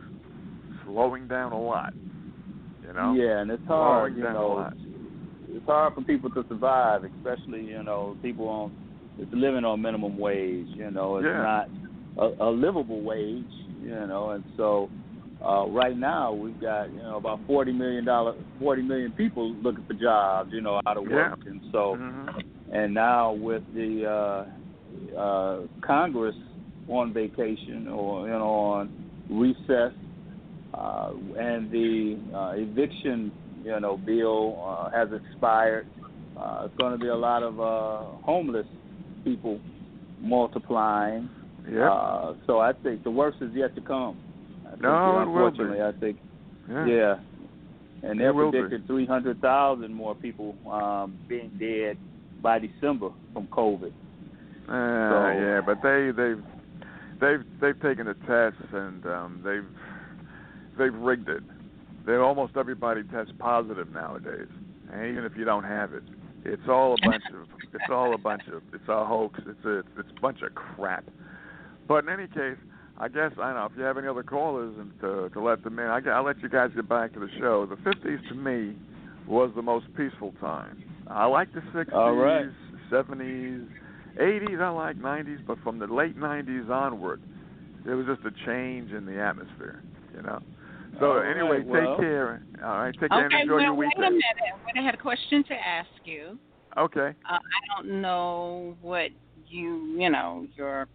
slowing down a lot, you know? Yeah, and it's hard, slowing you down know. a lot. It's hard for people to survive, especially, you know, people on it's living on minimum wage, you know. It's yeah. not a, a livable wage, you know, and so uh, right now we've got, you know, about forty million dollars, forty million people looking for jobs, you know, out of work. Yeah. And so, mm-hmm. and now with the uh, uh, Congress on vacation or, you know, on recess, uh, and the uh, eviction, you know, bill uh, has expired, uh, it's going to be a lot of uh, homeless people multiplying. Yep. Uh, so I think the worst is yet to come. I think, no, it will unfortunately, be. I think, yeah. yeah. And they're predicted be. three hundred thousand more people um, being dead by December from COVID. Uh, so, yeah, but they they've they've they've taken the tests and um, they've they've rigged it. They almost everybody tests positive nowadays, and even if you don't have it, it's all a bunch of it's all a bunch of it's a hoax. It's a it's a bunch of crap. But in any case, I guess I don't know if you have any other callers and to to let them in. I, I'll let you guys get back to the show. The fifties to me was the most peaceful time. I like the sixties, All right. seventies, eighties. I like nineties, but from the late nineties onward, there was just a change in the atmosphere. You know. So All anyway, right, well. take care. All right, take care Okay, and enjoy well, your wait weekend. a minute. I had a question to ask you. Okay. Uh, I don't know what you, you know, your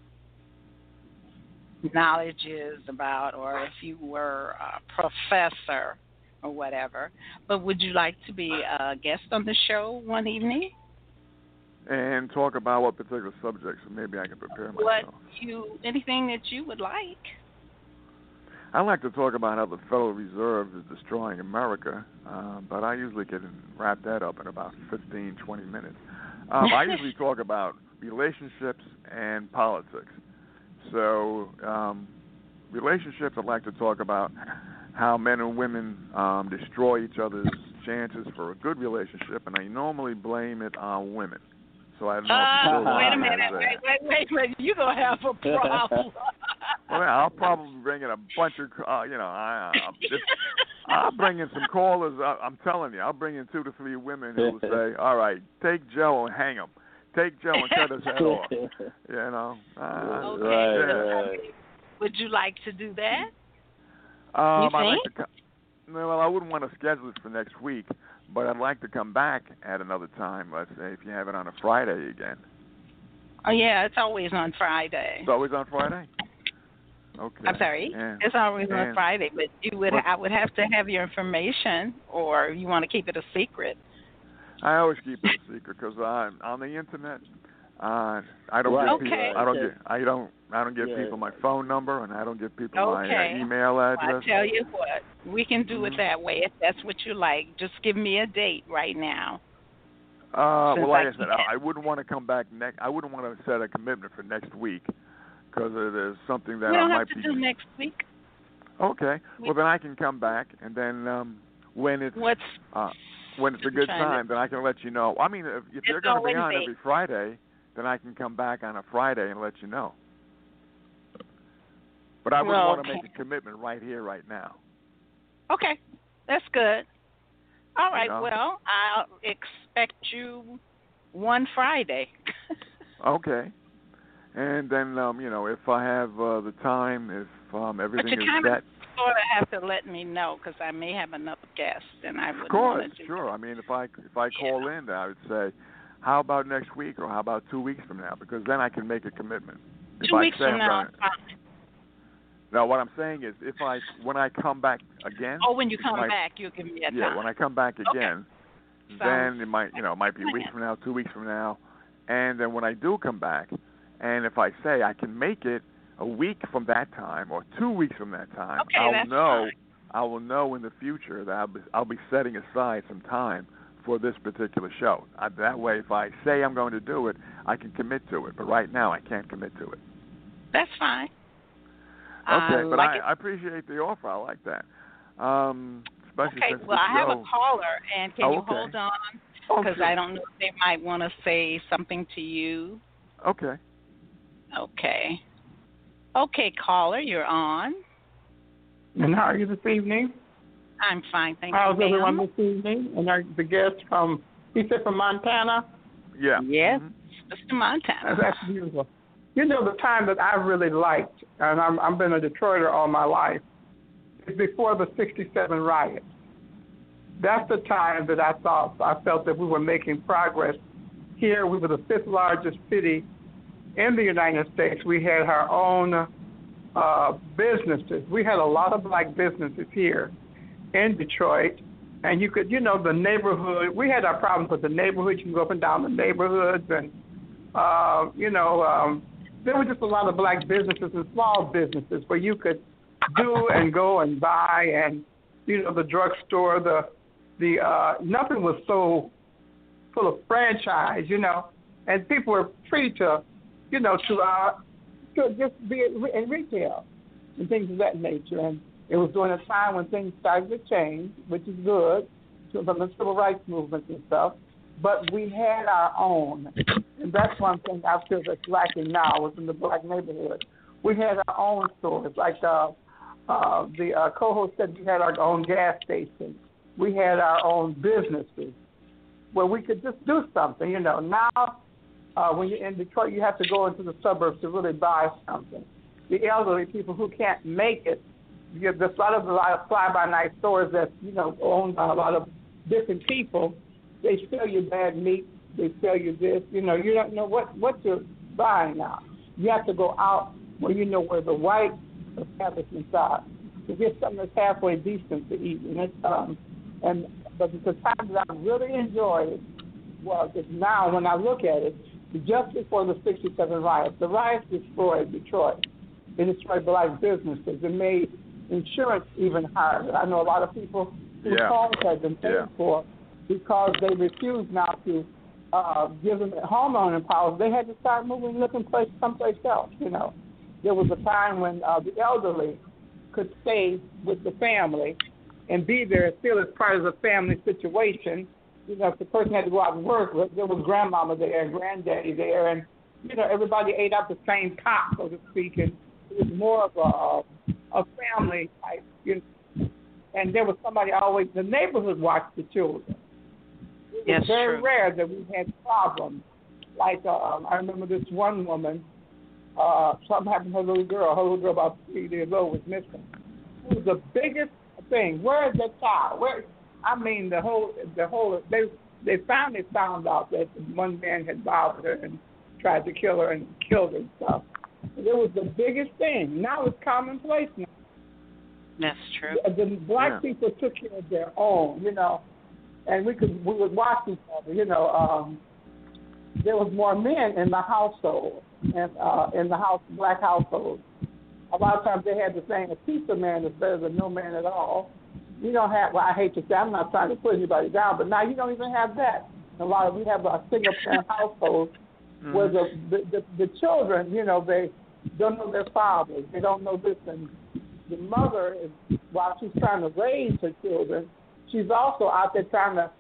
knowledge is about, or if you were a professor or whatever. But would you like to be a guest on the show one evening? And talk about what particular subjects, so maybe I can prepare myself. What you, anything that you would like? I like to talk about how the Federal Reserve is destroying America, uh, but I usually can wrap that up in about fifteen, twenty minutes. Um, I usually talk about relationships and politics. So, um, relationships, I'd like to talk about how men and women um, destroy each other's chances for a good relationship, and I normally blame it on women. So I don't know if you Uh, still wait a want minute, that. wait, wait, wait, wait. You're going to have a problem. Well, I'll probably bring in a bunch of, uh, you know, I, I'll, just, I'll bring in some callers. I, I'm telling you, I'll bring in two to three women who will say, all right, take Joe and hang him. Take Joe and cut his head off. You know. Uh, Okay. Right, yeah. right. Would you like to do that? Um, You I'd like think? to co- no, well, I wouldn't want to schedule it for next week, but I'd like to come back at another time, let's say, if you have it on a Friday again. Oh, yeah, it's always on Friday. It's always on Friday? Okay. I'm sorry. And, It's always on and- Friday, but you would What- I would have to have your information, or you want to keep it a secret. I always keep it a secret because on the internet, uh, I don't Right. give people. Okay. I don't get. I don't. I don't give Yeah. people my phone number, and I don't give people my Okay. uh, email Well, address. I tell you what, we can do it Mhm. that way if that's what you like. Just give me a date right now. Uh, Since well, like I I said, can't. I, I wouldn't want to come back next. I wouldn't want to set a commitment for next week because there's something that we I don't might have to be. do next week. Okay. We- Well, then I can come back, and then um, when it's What's uh, when it's a good trying to- time, then I can let you know. I mean, if, if you're It's going to on be on Wednesday. every Friday, then I can come back on a Friday and let you know. But I wouldn't Well, want to okay. make a commitment right here, right now. Okay, that's good. All right, know? well, I'll expect you one Friday. Okay. And then, um, you know, if I have uh, the time, if um, But everything you is kind set. of sort of have to let me know because I may have another guest, and I Of wouldn't course, want to do sure. I mean, if I if I call in, then I would say, how about next week or how about two weeks from now? Because then I can make a commitment. that. If Two I weeks say from I'm now. gonna- fine. No, what I'm saying is, if I when I come back again. Oh, when you come my- back, you'll give me a Yeah, time. when I come back again, then Sounds it might you know it might be a week plan. from now, two weeks from now, and then when I do come back, and if I say I can make it a week from that time or two weeks from that time, Okay, I'll that's know. fine. I will know in the future that I'll be, I'll be setting aside some time for this particular show. I, that way, if I say I'm going to do it, I can commit to it. But right now, I can't commit to it. That's fine. Okay, I but like I, it. I appreciate the offer. I like that. Um, especially Okay, since well, the I have show. a caller, and can Oh, you okay. hold on? Oh, Because sure. I don't know if they might want to say something to you. Okay. Okay. Okay, caller, you're on. And how are you this evening? I'm fine, thank How's you, everyone ma'am. this evening? And are the guest from, he said from Montana? Yeah. Yes, Mhm. Mister Montana. That's beautiful. You know, the time that I really liked, and I'm, I've been a Detroiter all my life, is before the sixty-seven riots. That's the time that I thought, I felt that we were making progress. Here, we were the fifth largest city in the United States. We had our own uh, businesses. We had a lot of black businesses here in Detroit. And you could, you know, the neighborhood, we had our problems with the neighborhood. You can go up and down the neighborhoods. And, uh, you know, um, there were just a lot of black businesses and small businesses where you could do and go and buy. And, you know, the drugstore, the, the uh, nothing was so full of franchise, you know. And people were free to, you know, to, uh, to just be in retail and things of that nature. And it was during a time when things started to change, which is good, from the civil rights movement and stuff. But we had our own, and that's one thing I feel that's lacking now within the black neighborhood. We had our own stores, like uh, uh, the uh, co-host said we had our own gas station. We had our own businesses. where we could just do something. You know, now uh, when you're in Detroit, you have to go into the suburbs to really buy something. The elderly people who can't make it, you get, there's a lot of a lot of fly-by-night stores that you know owned by a lot of different people. They sell you bad meat. They sell you this. You know, you don't know what what you're buying now. You have to go out where you know where the white establishments are to get something that's halfway decent to eat. And it's, um, and but the time that I really enjoyed was that now when I look at it, just before the sixty-seven riots, the riots destroyed Detroit. It destroyed black businesses. It made insurance even harder. I know a lot of people whose yeah. homes had been paid yeah. for because they refused now to uh, give them homeowner powers. They had to start moving, looking place someplace else. You know, there was a time when uh, the elderly could stay with the family and be there still as part of the family situation. You know, if the person had to go out and work, there was grandmama there and granddaddy there, and you know, everybody ate out the same pot, so to speak, and it was more of a, a family type. You know, and there was somebody always, the neighborhood watched the children. It was yes, very true. rare that we had problems. Like, uh, I remember this one woman, uh, something happened to her little girl. Her little girl, about three years old, was missing. It was the biggest thing. Where is that child? Where? I mean, the whole, the whole. They they finally found out that one man had bothered her and tried to kill her and killed her and stuff. It was the biggest thing. Now it's commonplace now. That's true. The, the black yeah. people took care of their own, you know, and we could we would watch each other. You know, um, there was more men in the household and uh, in the house black household. A lot of times they had the saying, "A piece of man is better than no man at all." You don't have. Well, I hate to say, I'm not trying to put anybody down, but now you don't even have that. A lot of we have a single parent household mm-hmm. where the the, the the children, you know, they don't know their fathers. They don't know this, and the mother is, while she's trying to raise her children, she's also out there trying to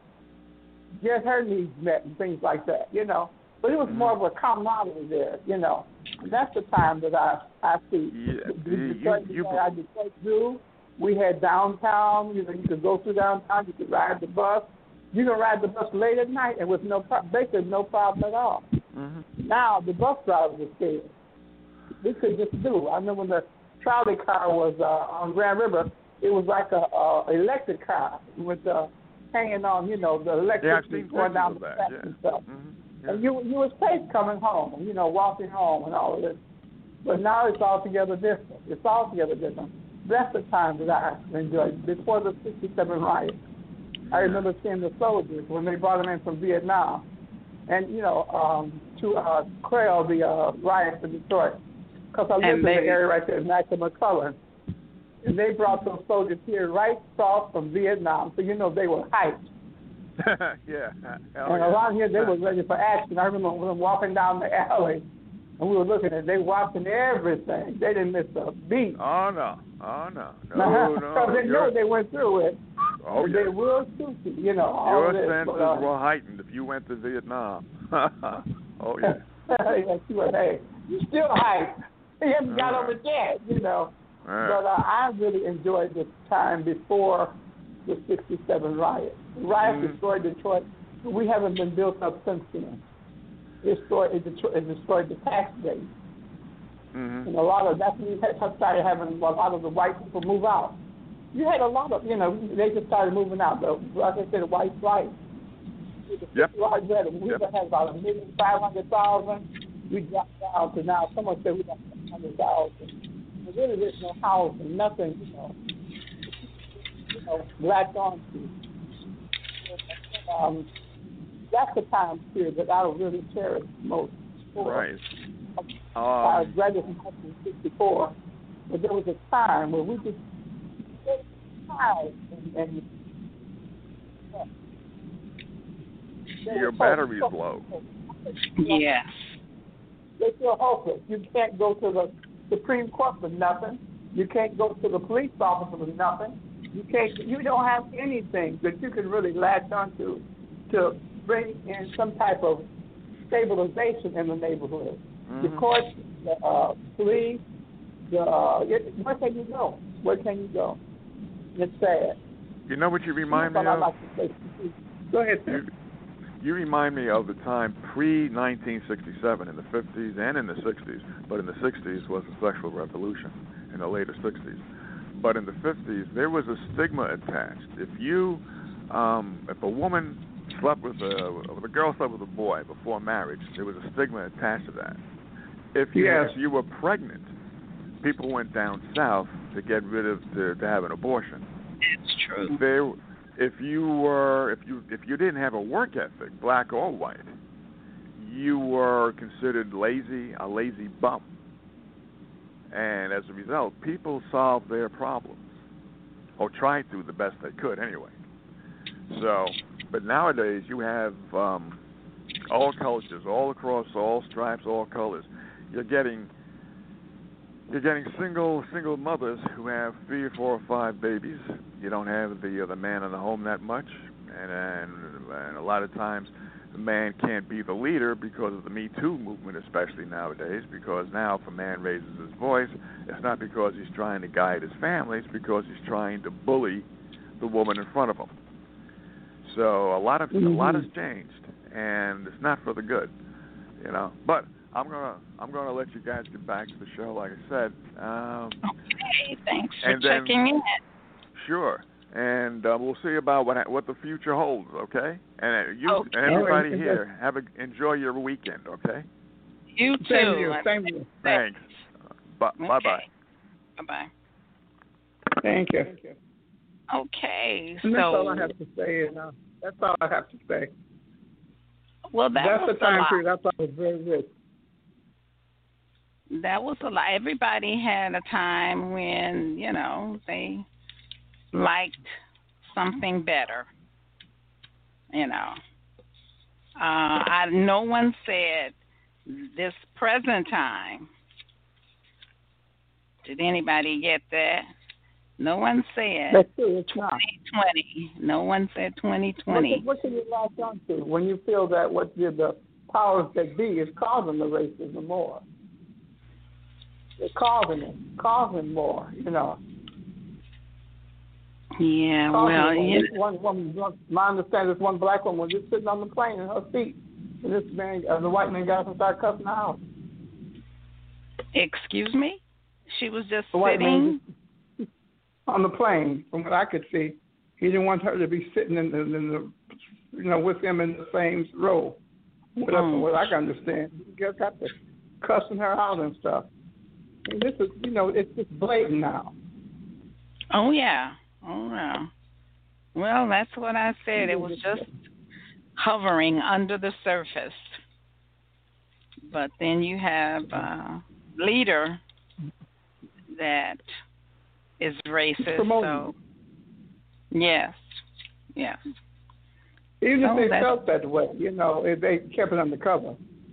get her needs met and things like that, you know. But it was more of a camaraderie there, you know. And that's the time that I I see. Yeah, the, the you, Detroit, you, you, I Detroit Zoo. We had downtown. You know, you could go through downtown. You could ride the bus. You can ride the bus late at night and with no basically no problem at all. Mm-hmm. Now the bus drivers are scared. We could just do. I remember when the trolley car was uh, on Grand River. It was like a, a electric car with uh, hanging on, you know, the electricity yeah, going down the that, tracks yeah. and stuff. Mm-hmm. Yeah. And you you was safe coming home, you know, walking home and all of this. But now it's altogether different. It's altogether different. That's the time that I enjoyed. Before the sixty-seven riots, I remember seeing the soldiers when they brought them in from Vietnam, and you know, um, to uh, quell the uh, riots in Detroit, because I lived in the area right there, Mac and McCullen, and they brought those soldiers here right across from Vietnam, so you know they were hyped. yeah, Hell and yeah. around here they were ready for action. I remember when walking down the alley. And we were looking at, they watching everything. They didn't miss a beat. Oh, no. Oh, no. No, no. Because they know they went through it. Oh, and yeah. They were stupid, you know. All Your this, senses but, uh, were heightened if you went to Vietnam. oh, yeah. yeah, she was, hey, you still hyped. You haven't got All over right. yet, you know. Right. But uh, I really enjoyed this time before the sixty-seven riots. The riots mm. destroyed Detroit. We haven't been built up since then. It destroyed, it destroyed, it destroyed the tax base. Mm-hmm. And a lot of that's when you started having a lot of the white people move out. You had a lot of, you know, they just started moving out. The, like I said, the white flight. Yep. We yep. had about a million five hundred thousand. We dropped down to now. Someone said we got seven hundred thousand. There really is no housing, nothing, you know. You know, latch on to. Um, that's the time period that I really cherish most. Right. Um, I graduated from nineteen sixty-four, but there was a time where we just and, and yeah. Your battery's low. Yes. They feel hopeless. You can't go to the Supreme Court for nothing. You can't go to the police office for nothing. You can't. You don't have anything that you can really latch onto to bring in some type of stabilization in the neighborhood. Mm-hmm. The courts, the uh, police, the uh, it, where can you go? Where can you go? It's sad. You know what you remind me of? Like go ahead, sir. you remind me of the time pre nineteen sixty-seven in the fifties and in the sixties, but in the sixties was the sexual revolution in the later sixties. But in the fifties, there was a stigma attached. If you, um, if a woman slept with a, if a girl slept with a boy before marriage, there was a stigma attached to that. If you, yes. if you were pregnant, people went down south to get rid of, to, to have an abortion. It's true. There, if you were, if you, if you didn't have a work ethic, black or white, you were considered lazy, a lazy bum. And as a result, people solved their problems, or tried to the best they could anyway. So, but nowadays you have um, all cultures, all across, all stripes, all colors. You're getting you're getting single single mothers who have three or four or five babies. You don't have the uh, the man in the home that much, and, and and a lot of times the man can't be the leader because of the Me Too movement, especially nowadays, because now if a man raises his voice, it's not because he's trying to guide his family, it's because he's trying to bully the woman in front of him. So a lot of mm-hmm. a lot has changed, and it's not for the good, you know. But I'm gonna I'm gonna let you guys get back to the show, like I said. Um, okay, thanks for and then, checking in. Sure. And uh, we'll see about what what the future holds, okay? And uh, you okay. and everybody here, have a, enjoy your weekend, okay? You too. Same to you. Same to you. Thanks. Uh, okay. Bye-bye. Bye-bye. Thank you. Okay, and so... That's all I have to say. And, uh, that's all I have to say. Well, that that's was the time a period. I thought it was very good. That was a lot. Everybody had a time when, you know, they... liked something better, you know. Uh, I, no one said this present time. Did anybody get that? No one said That's true, it's not. twenty twenty. No one said twenty twenty. What, what can you latch on to when you feel that what the, the powers that be is causing the racism more? They're causing it, causing more, you know. Yeah, well, yeah. One woman, my understanding is one black woman was just sitting on the plane in her seat, and this man, uh, the white man, got up and started cussing her out. Excuse me? She was just the white sitting man on the plane. From what I could see, he didn't want her to be sitting in the, in the you know, with him in the same row. What, oh. what I can understand, he just got to cussing her out and stuff. And this is, you know, it's just blatant now. Oh yeah. Oh, no. Well, that's what I said. It was just hovering under the surface. But then you have a leader that is racist. So, yes, yes. Even if oh, they felt that way, you know, if they kept it undercover.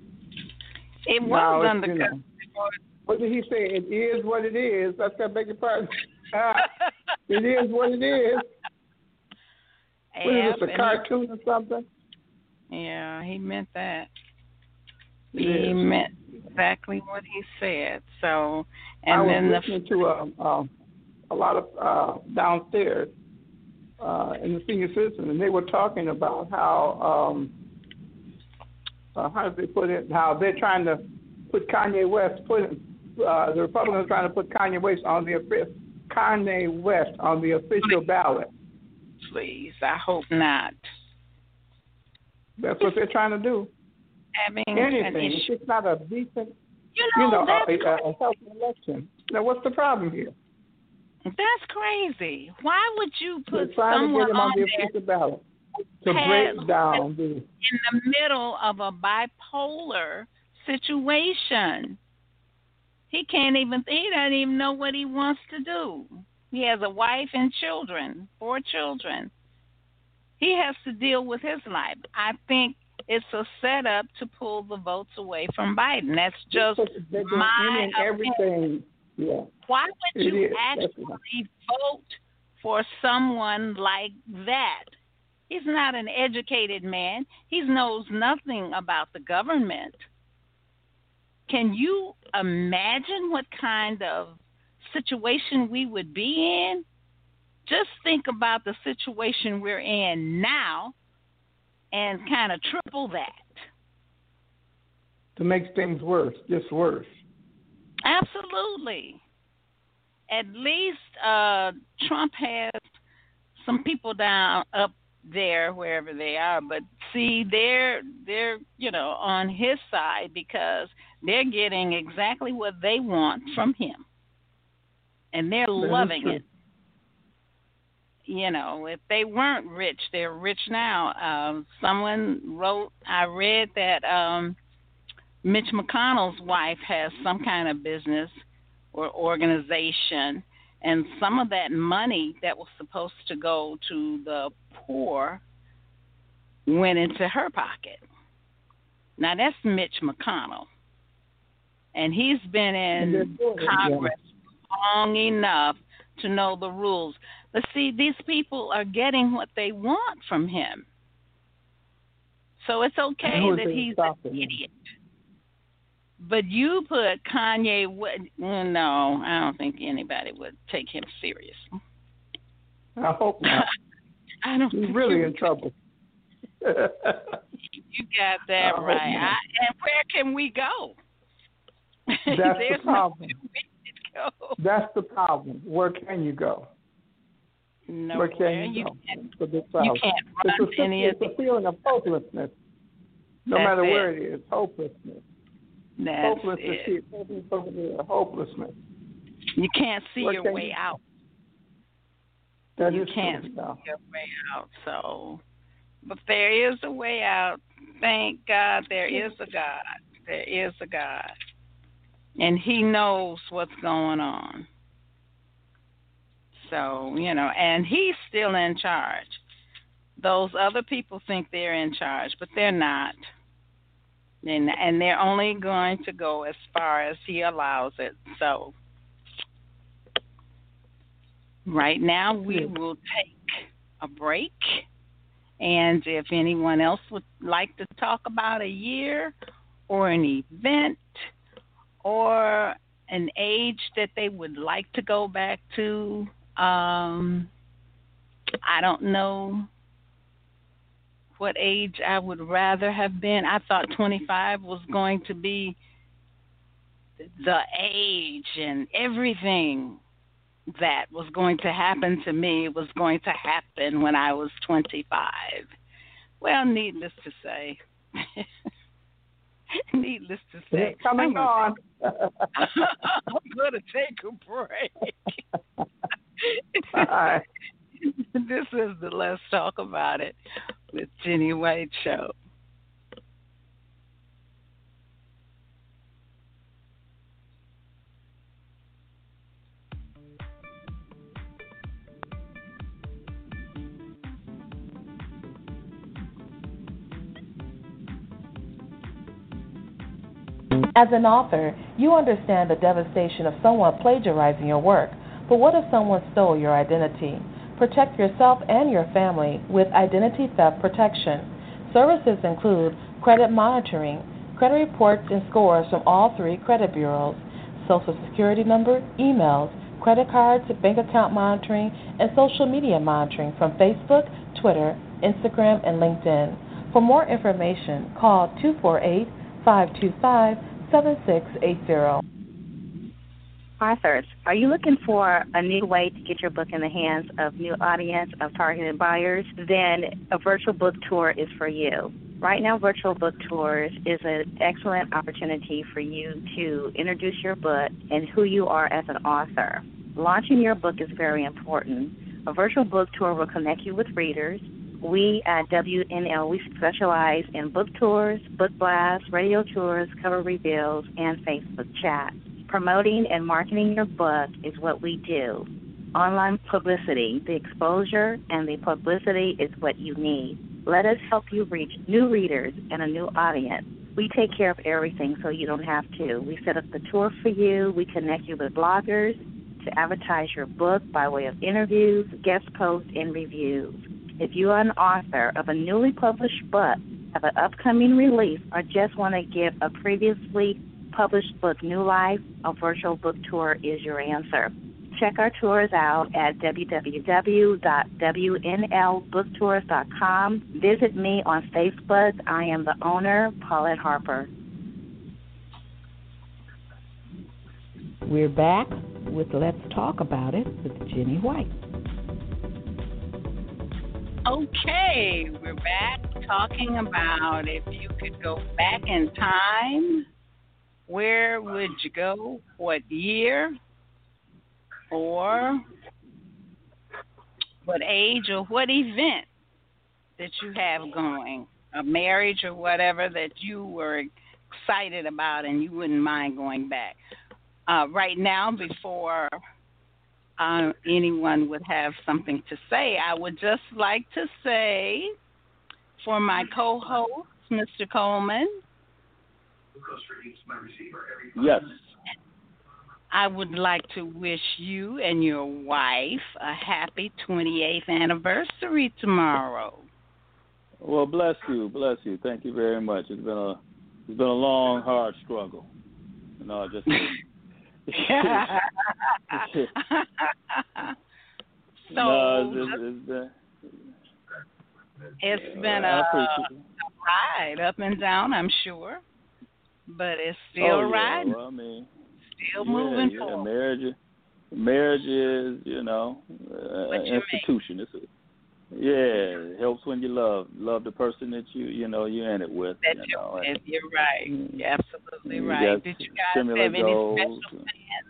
It was now, undercover. You know, what did he say? It is what it is. That's got to beg your pardon. It is what it is. What is this, a cartoon or something? Yeah, he meant that. It he is. meant exactly what he said. So, and I was then listening the, to a, a, a lot of uh, downstairs uh, in the senior citizen, and they were talking about how um, uh, how did they put it? How they're trying to put Kanye West put uh, the Republicans are trying to put Kanye West on the Kanye West on the official ballot. Please, I hope not. That's what they're trying to do. Having anything. It's just not a decent, you know, you know that's a, a, a healthy election. Now, what's the problem here? That's crazy. Why would you put they're trying someone to get him on, on the there official ballot to break down the in the middle of a bipolar situation? He can't even, he doesn't even know what he wants to do. He has a wife and children, four children. He has to deal with his life. I think it's a setup to pull the votes away from Biden. That's just my everything. Yeah. Why would it you is. actually vote for someone like that? He's not an educated man. He knows nothing about the government. Can you imagine what kind of situation we would be in? Just think about the situation we're in now and kind of triple that. To make things worse, just worse. Absolutely. At least uh, Trump has some people down up there wherever they are, but see, they're they're you know on his side because they're getting exactly what they want from him, and they're That loving it. You know, if they weren't rich, they're rich now. Um, someone wrote, I read that um, Mitch McConnell's wife has some kind of business or organization, and some of that money that was supposed to go to the poor went into her pocket. Now, that's Mitch McConnell, and he's been in Congress long enough to know the rules. But see, these people are getting what they want from him. So it's okay that he's an idiot. But you put Kanye, well, no, I don't think anybody would take him serious. I hope not. I don't. He's really in trouble. You got that I right. I, and where can we go? That's the problem. Go. That's the problem. Where can you go? No, where can you, you go? Can't, you can't run it's a, any it's of a feeling of hopelessness. No That's matter it. where it is, hopelessness. That's hopelessness. it. Hopelessness. You can't see where your way you? out. That you is can't see your way out. So, but there is a way out. Thank God there is a God. There is a God. And he knows what's going on. So, you know, and he's still in charge. Those other people think they're in charge, but they're not. And, and they're only going to go as far as he allows it. So, right now we will take a break. And if anyone else would like to talk about a year or an event or an age that they would like to go back to, um, I don't know what age I would rather have been. I thought twenty-five was going to be the age, and everything that was going to happen to me was going to happen when I was twenty-five. Well, needless to say, needless to say, it's coming on. I'm going to take a break. Bye. This is the Let's Talk About It with Jenny White show. As an author, you understand the devastation of someone plagiarizing your work. But what if someone stole your identity? Protect yourself and your family with identity theft protection. Services include credit monitoring, credit reports and scores from all three credit bureaus, social security number, emails, credit cards, bank account monitoring, and social media monitoring from Facebook, Twitter, Instagram, and LinkedIn. For more information, call two four eight, five two five, seven six eight zero. Authors, are you looking for a new way to get your book in the hands of new audience of targeted buyers? Then a virtual book tour is for you. Right now, virtual book tours is an excellent opportunity for you to introduce your book and who you are as an author. Launching your book is very important. A virtual book tour will connect you with readers. We at W N L, we specialize in book tours, book blasts, radio tours, cover reveals, and Facebook chat. Promoting and marketing your book is what we do. Online publicity, the exposure and the publicity is what you need. Let us help you reach new readers and a new audience. We take care of everything so you don't have to. We set up the tour for you. We connect you with bloggers to advertise your book by way of interviews, guest posts, and reviews. If you are an author of a newly published book, have an upcoming release, or just want to give a previously published book new life, a virtual book tour is your answer. check our tours out at w w w dot w n l book tours dot com. Visit me on Facebook. I am the owner, Paulette Harper. We're back with Let's Talk About It with Jenny White. Okay, we're back talking about if you could go back in time, where would you go, what year, or what age or what event that you have going, a marriage or whatever that you were excited about and you wouldn't mind going back. Uh, right now, before uh, anyone would have something to say, I would just like to say for my co-host, Mister Coleman. Yes. I would like to wish you and your wife a happy twenty-eighth anniversary tomorrow. Well, bless you, bless you. Thank you very much. It's been a it's been a long, hard struggle. No, just. so no, it's, it's been, it's been a, a ride up and down, I'm sure, but it's still oh, yeah. riding. Well, I mean, still yeah, moving yeah. forward. Marriage, marriage is, you know, uh, an institution. It's a, yeah, it helps when you love love the person that you you know you're in it with. That you know, you're, you're right. You're absolutely you right. Did you guys have any goals. special plans?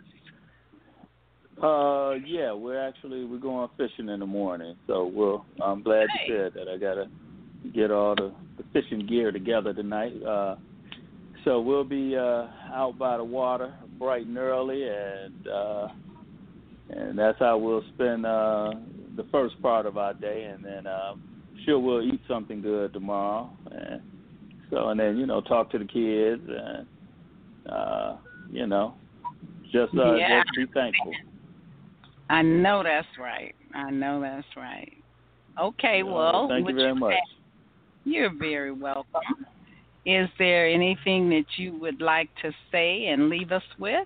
Uh, yeah, we're actually we're going fishing in the morning, so we'll. I'm glad hey. you said that. I gotta get all the, the fishing gear together tonight. Uh, so we'll be uh, out by the water bright and early, and uh, and that's how we'll spend uh, the first part of our day, and then uh, sure we'll eat something good tomorrow, and so and then you know talk to the kids, and uh, you know just uh, yeah. just be thankful. I know that's right. I know that's right. Okay, well, thank you very much. You're very welcome. Is there anything that you would like to say and leave us with?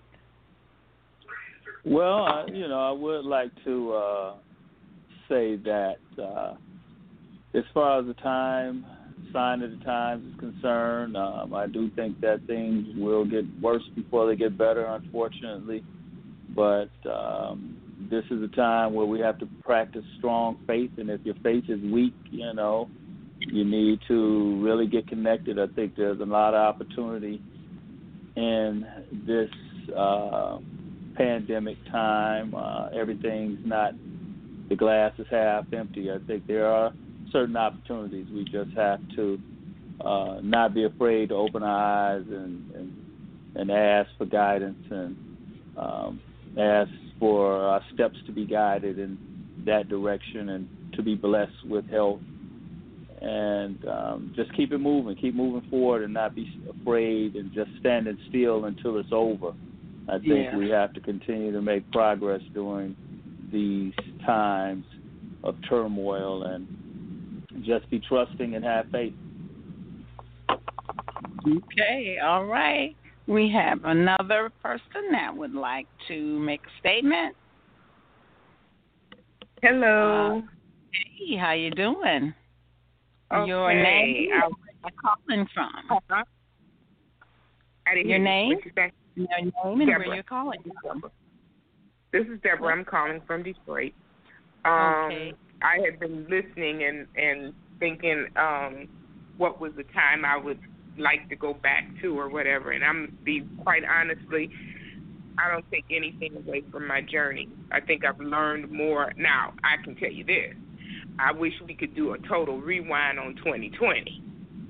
Well, I, you know, I would like to uh, say that uh, as far as the time, sign of the times is concerned, um, I do think that things will get worse before they get better, unfortunately. But um, this is a time where we have to practice strong faith, and if your faith is weak, you know, you need to really get connected. I think there's a lot of opportunity in this uh, pandemic time. Uh, everything's not, the glass is half empty. I think there are certain opportunities. We just have to uh, not be afraid to open our eyes and, and, and ask for guidance and um, ask for our steps to be guided in that direction and to be blessed with health. And um, just keep it moving, keep moving forward and not be afraid and just standing still until it's over. I think yeah. we have to continue to make progress during these times of turmoil and just be trusting and have faith. Okay, all right. We have another person that would like to make a statement. Hello. Uh, hey, how you doing? Okay. Your name? Where are you calling from? Uh-huh. I didn't Your hear name? What you say? Your name and Deborah. where you're calling from? This is Deborah. I'm calling from Detroit. Um, okay. I had been listening and, and thinking um, what was the time I would like to go back to or whatever. And I'm be quite honestly, I don't take anything away from my journey. I think I've learned more. Now, I can tell you this. I wish we could do a total rewind on twenty twenty.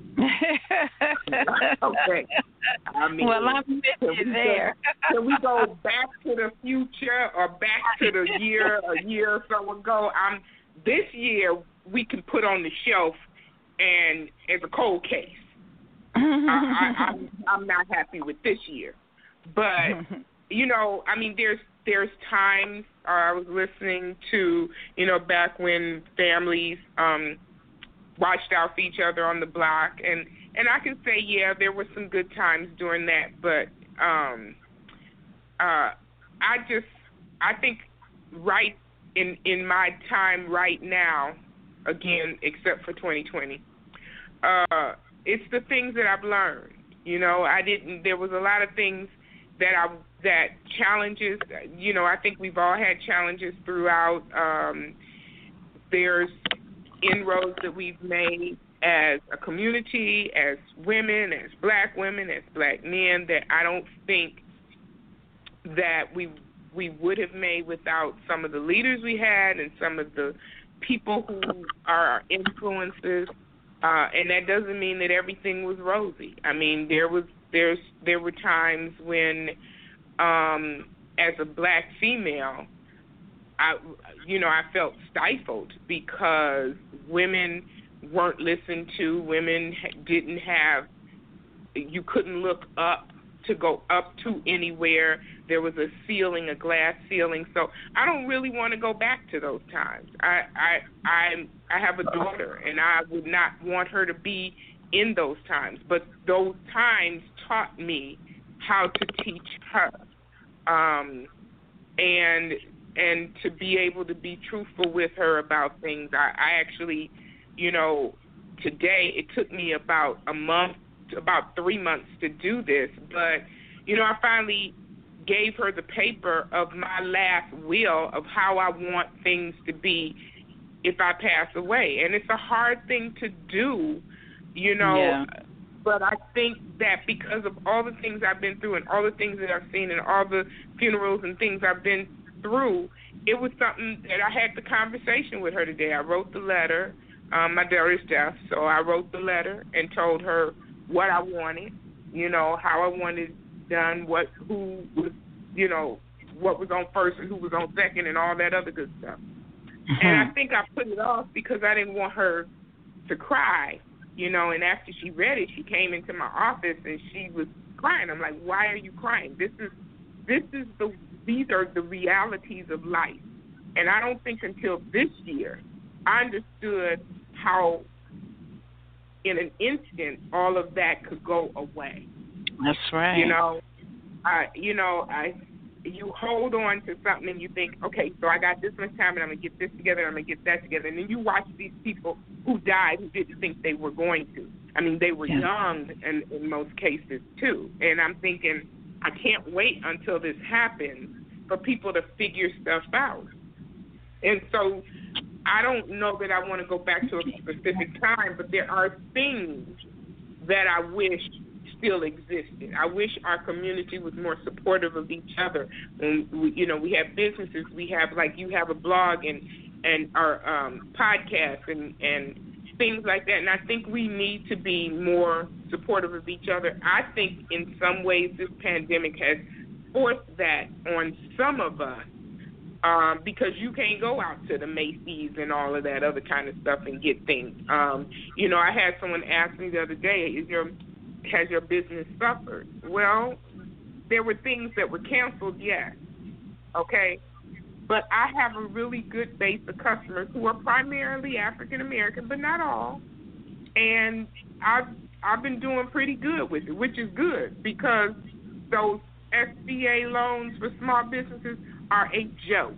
Okay. I mean, well, I'm with you there. Go, can we go back to the future or back to the year, a year or so ago? I'm, this year, we can put on the shelf and as a cold case. I, I, I'm, I'm not happy with this year. But, you know, I mean, there's there's times uh, I was listening to, you know, back when families um, watched out for each other on the block. And, and I can say, yeah, there were some good times during that. But um, uh, I just, I think right in in my time right now, again, except for twenty twenty, uh, it's the things that I've learned. You know, I didn't. There was a lot of things that I that challenges. You know, I think we've all had challenges throughout. Um, there's inroads that we've made as a community, as women, as black women, as black men, that I don't think that we we would have made without some of the leaders we had and some of the people who are our influences. Uh, and that doesn't mean that everything was rosy. I mean, there was there's there were times when, um, as a black female, I you know I felt stifled because women weren't listened to. Women didn't have. You couldn't look up to go up to anywhere. There was a ceiling, a glass ceiling. So I don't really want to go back to those times. I I I I have a daughter, and I would not want her to be in those times. But those times taught me how to teach her, um, and and to be able to be truthful with her about things. I, I actually, you know, today it took me about a month, about three months to do this, but you know, I finally gave her the paper of my last will of how I want things to be if I pass away. And it's a hard thing to do, you know, yeah. But I think that because of all the things I've been through and all the things that I've seen and all the funerals and things I've been through, it was something that I had the conversation with her today. I wrote the letter. Um, my daughter's deaf, so I wrote the letter and told her what I wanted, you know, how I wanted done, what, who was, you know, what was on first and who was on second and all that other good stuff. Mm-hmm. And I think I put it off because I didn't want her to cry, you know, and after she read it, she came into my office and she was crying. I'm like, why are you crying? This is, this is the, these are the realities of life. And I don't think until this year I understood how in an instant all of that could go away. That's right. You know, I, you know, I, you hold on to something and you think, okay, so I got this much time and I'm going to get this together and I'm going to get that together. And then you watch these people who died who didn't think they were going to. I mean, they were yeah. young in, in most cases, too. And I'm thinking, I can't wait until this happens for people to figure stuff out. And so I don't know that I want to go back to a specific time, but there are things that I wish still existed. I wish our community was more supportive of each other. And we, you know, we have businesses, we have, like you have a blog and and our um, podcast and, and things like that. And I think we need to be more supportive of each other. I think in some ways this pandemic has forced that on some of us. Um, because you can't go out to the Macy's and all of that other kind of stuff and get things. Um, you know, I had someone ask me the other day, "Is your has your business suffered?" Well, there were things that were canceled, yes, okay, but I have a really good base of customers who are primarily African American, but not all, and I've I've been doing pretty good with it, which is good because those S B A loans for small businesses are a joke.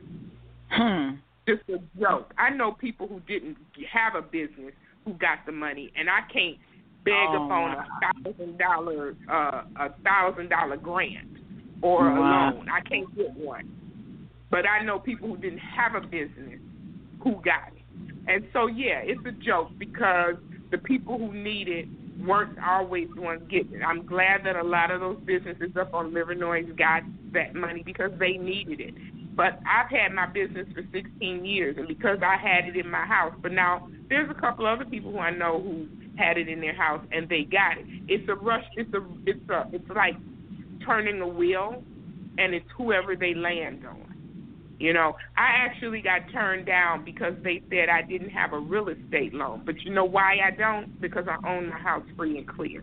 Hmm. Just a joke. I know people who didn't have a business who got the money, and I can't beg oh, upon wow. a thousand dollar uh, a thousand dollar grant or wow. a loan. I can't get one. But I know people who didn't have a business who got it. And so yeah, it's a joke because the people who need it weren't always the ones getting it. I'm glad that a lot of those businesses up on Livernois got that money because they needed it. But I've had my business for sixteen years, and because I had it in my house. But now there's a couple other people who I know who had it in their house and they got it. It's a rush. It's a. It's a. It's like turning a wheel, and it's whoever they land on. You know, I actually got turned down because they said I didn't have a real estate loan. But you know why I don't? Because I own the house free and clear.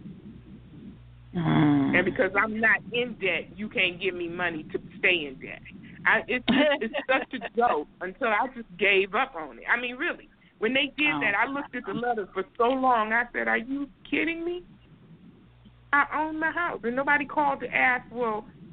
Mm. And because I'm not in debt, you can't give me money to stay in debt. I, it's it's such a joke until I just gave up on it. I mean, really, when they did oh. that, I looked at the letter for so long. I said, "Are you kidding me? I own my house," and nobody called to ask, "Well,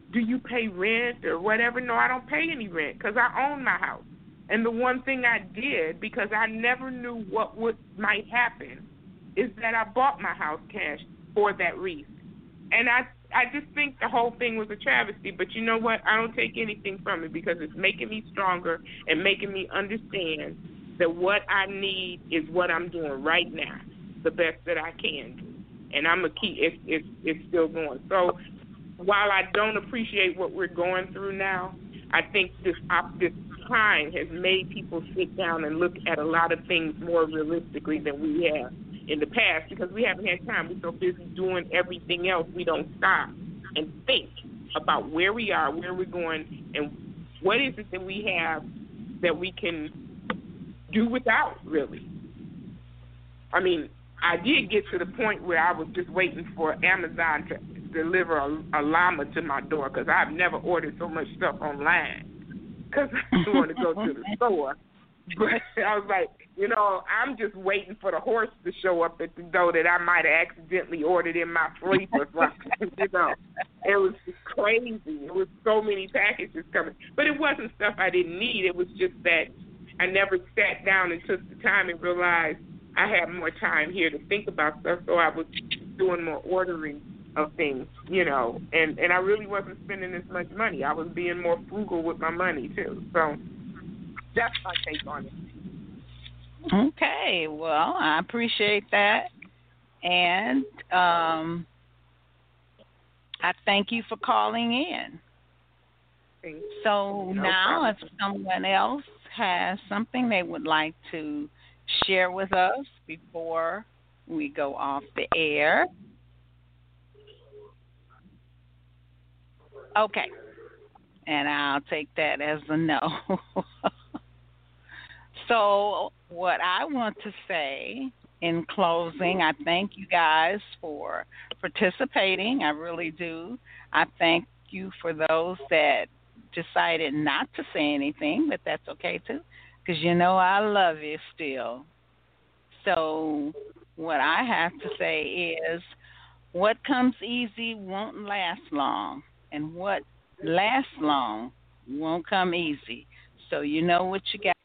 do you pay rent or whatever? No, I don't pay any rent because I own my house. And the one thing I did, because I never knew what would might happen, is that I bought my house cash for that reason. And I I just think the whole thing was a travesty. But you know what? I don't take anything from it because it's making me stronger and making me understand that what I need is what I'm doing right now, the best that I can do. And I'm going to keep it, it's, it's still going. So while I don't appreciate what we're going through now, I think this, uh, this time has made people sit down and look at a lot of things more realistically than we have in the past, because we haven't had time. We're so busy doing everything else, we don't stop and think about where we are, where we're going, and what is it that we have that we can do without, really. I mean, I did get to the point where I was just waiting for Amazon to deliver a, a llama to my door, because I've never ordered so much stuff online because I didn't want to go to the store. But I was like, you know, I'm just waiting for the horse to show up at the door that I might have accidentally ordered in my sleep or something. You know, it was crazy. It was so many packages coming. But it wasn't stuff I didn't need. It was just that I never sat down and took the time and realized I had more time here to think about stuff, so I was doing more ordering of things, you know, and, and I really wasn't spending as much money. I was being more frugal with my money, too. So that's my take on it. Okay, well, I appreciate that. And um, I thank you for calling in. Thanks. So No now problem. if someone else has something they would like to share with us before we go off the air. Okay. And I'll take that as a no. So what I want to say in closing, I thank you guys for participating. I really do. I thank you for those that decided not to say anything, but that's okay too, because you know I love you still. So what I have to say is what comes easy won't last long, and what lasts long won't come easy. So you know what you got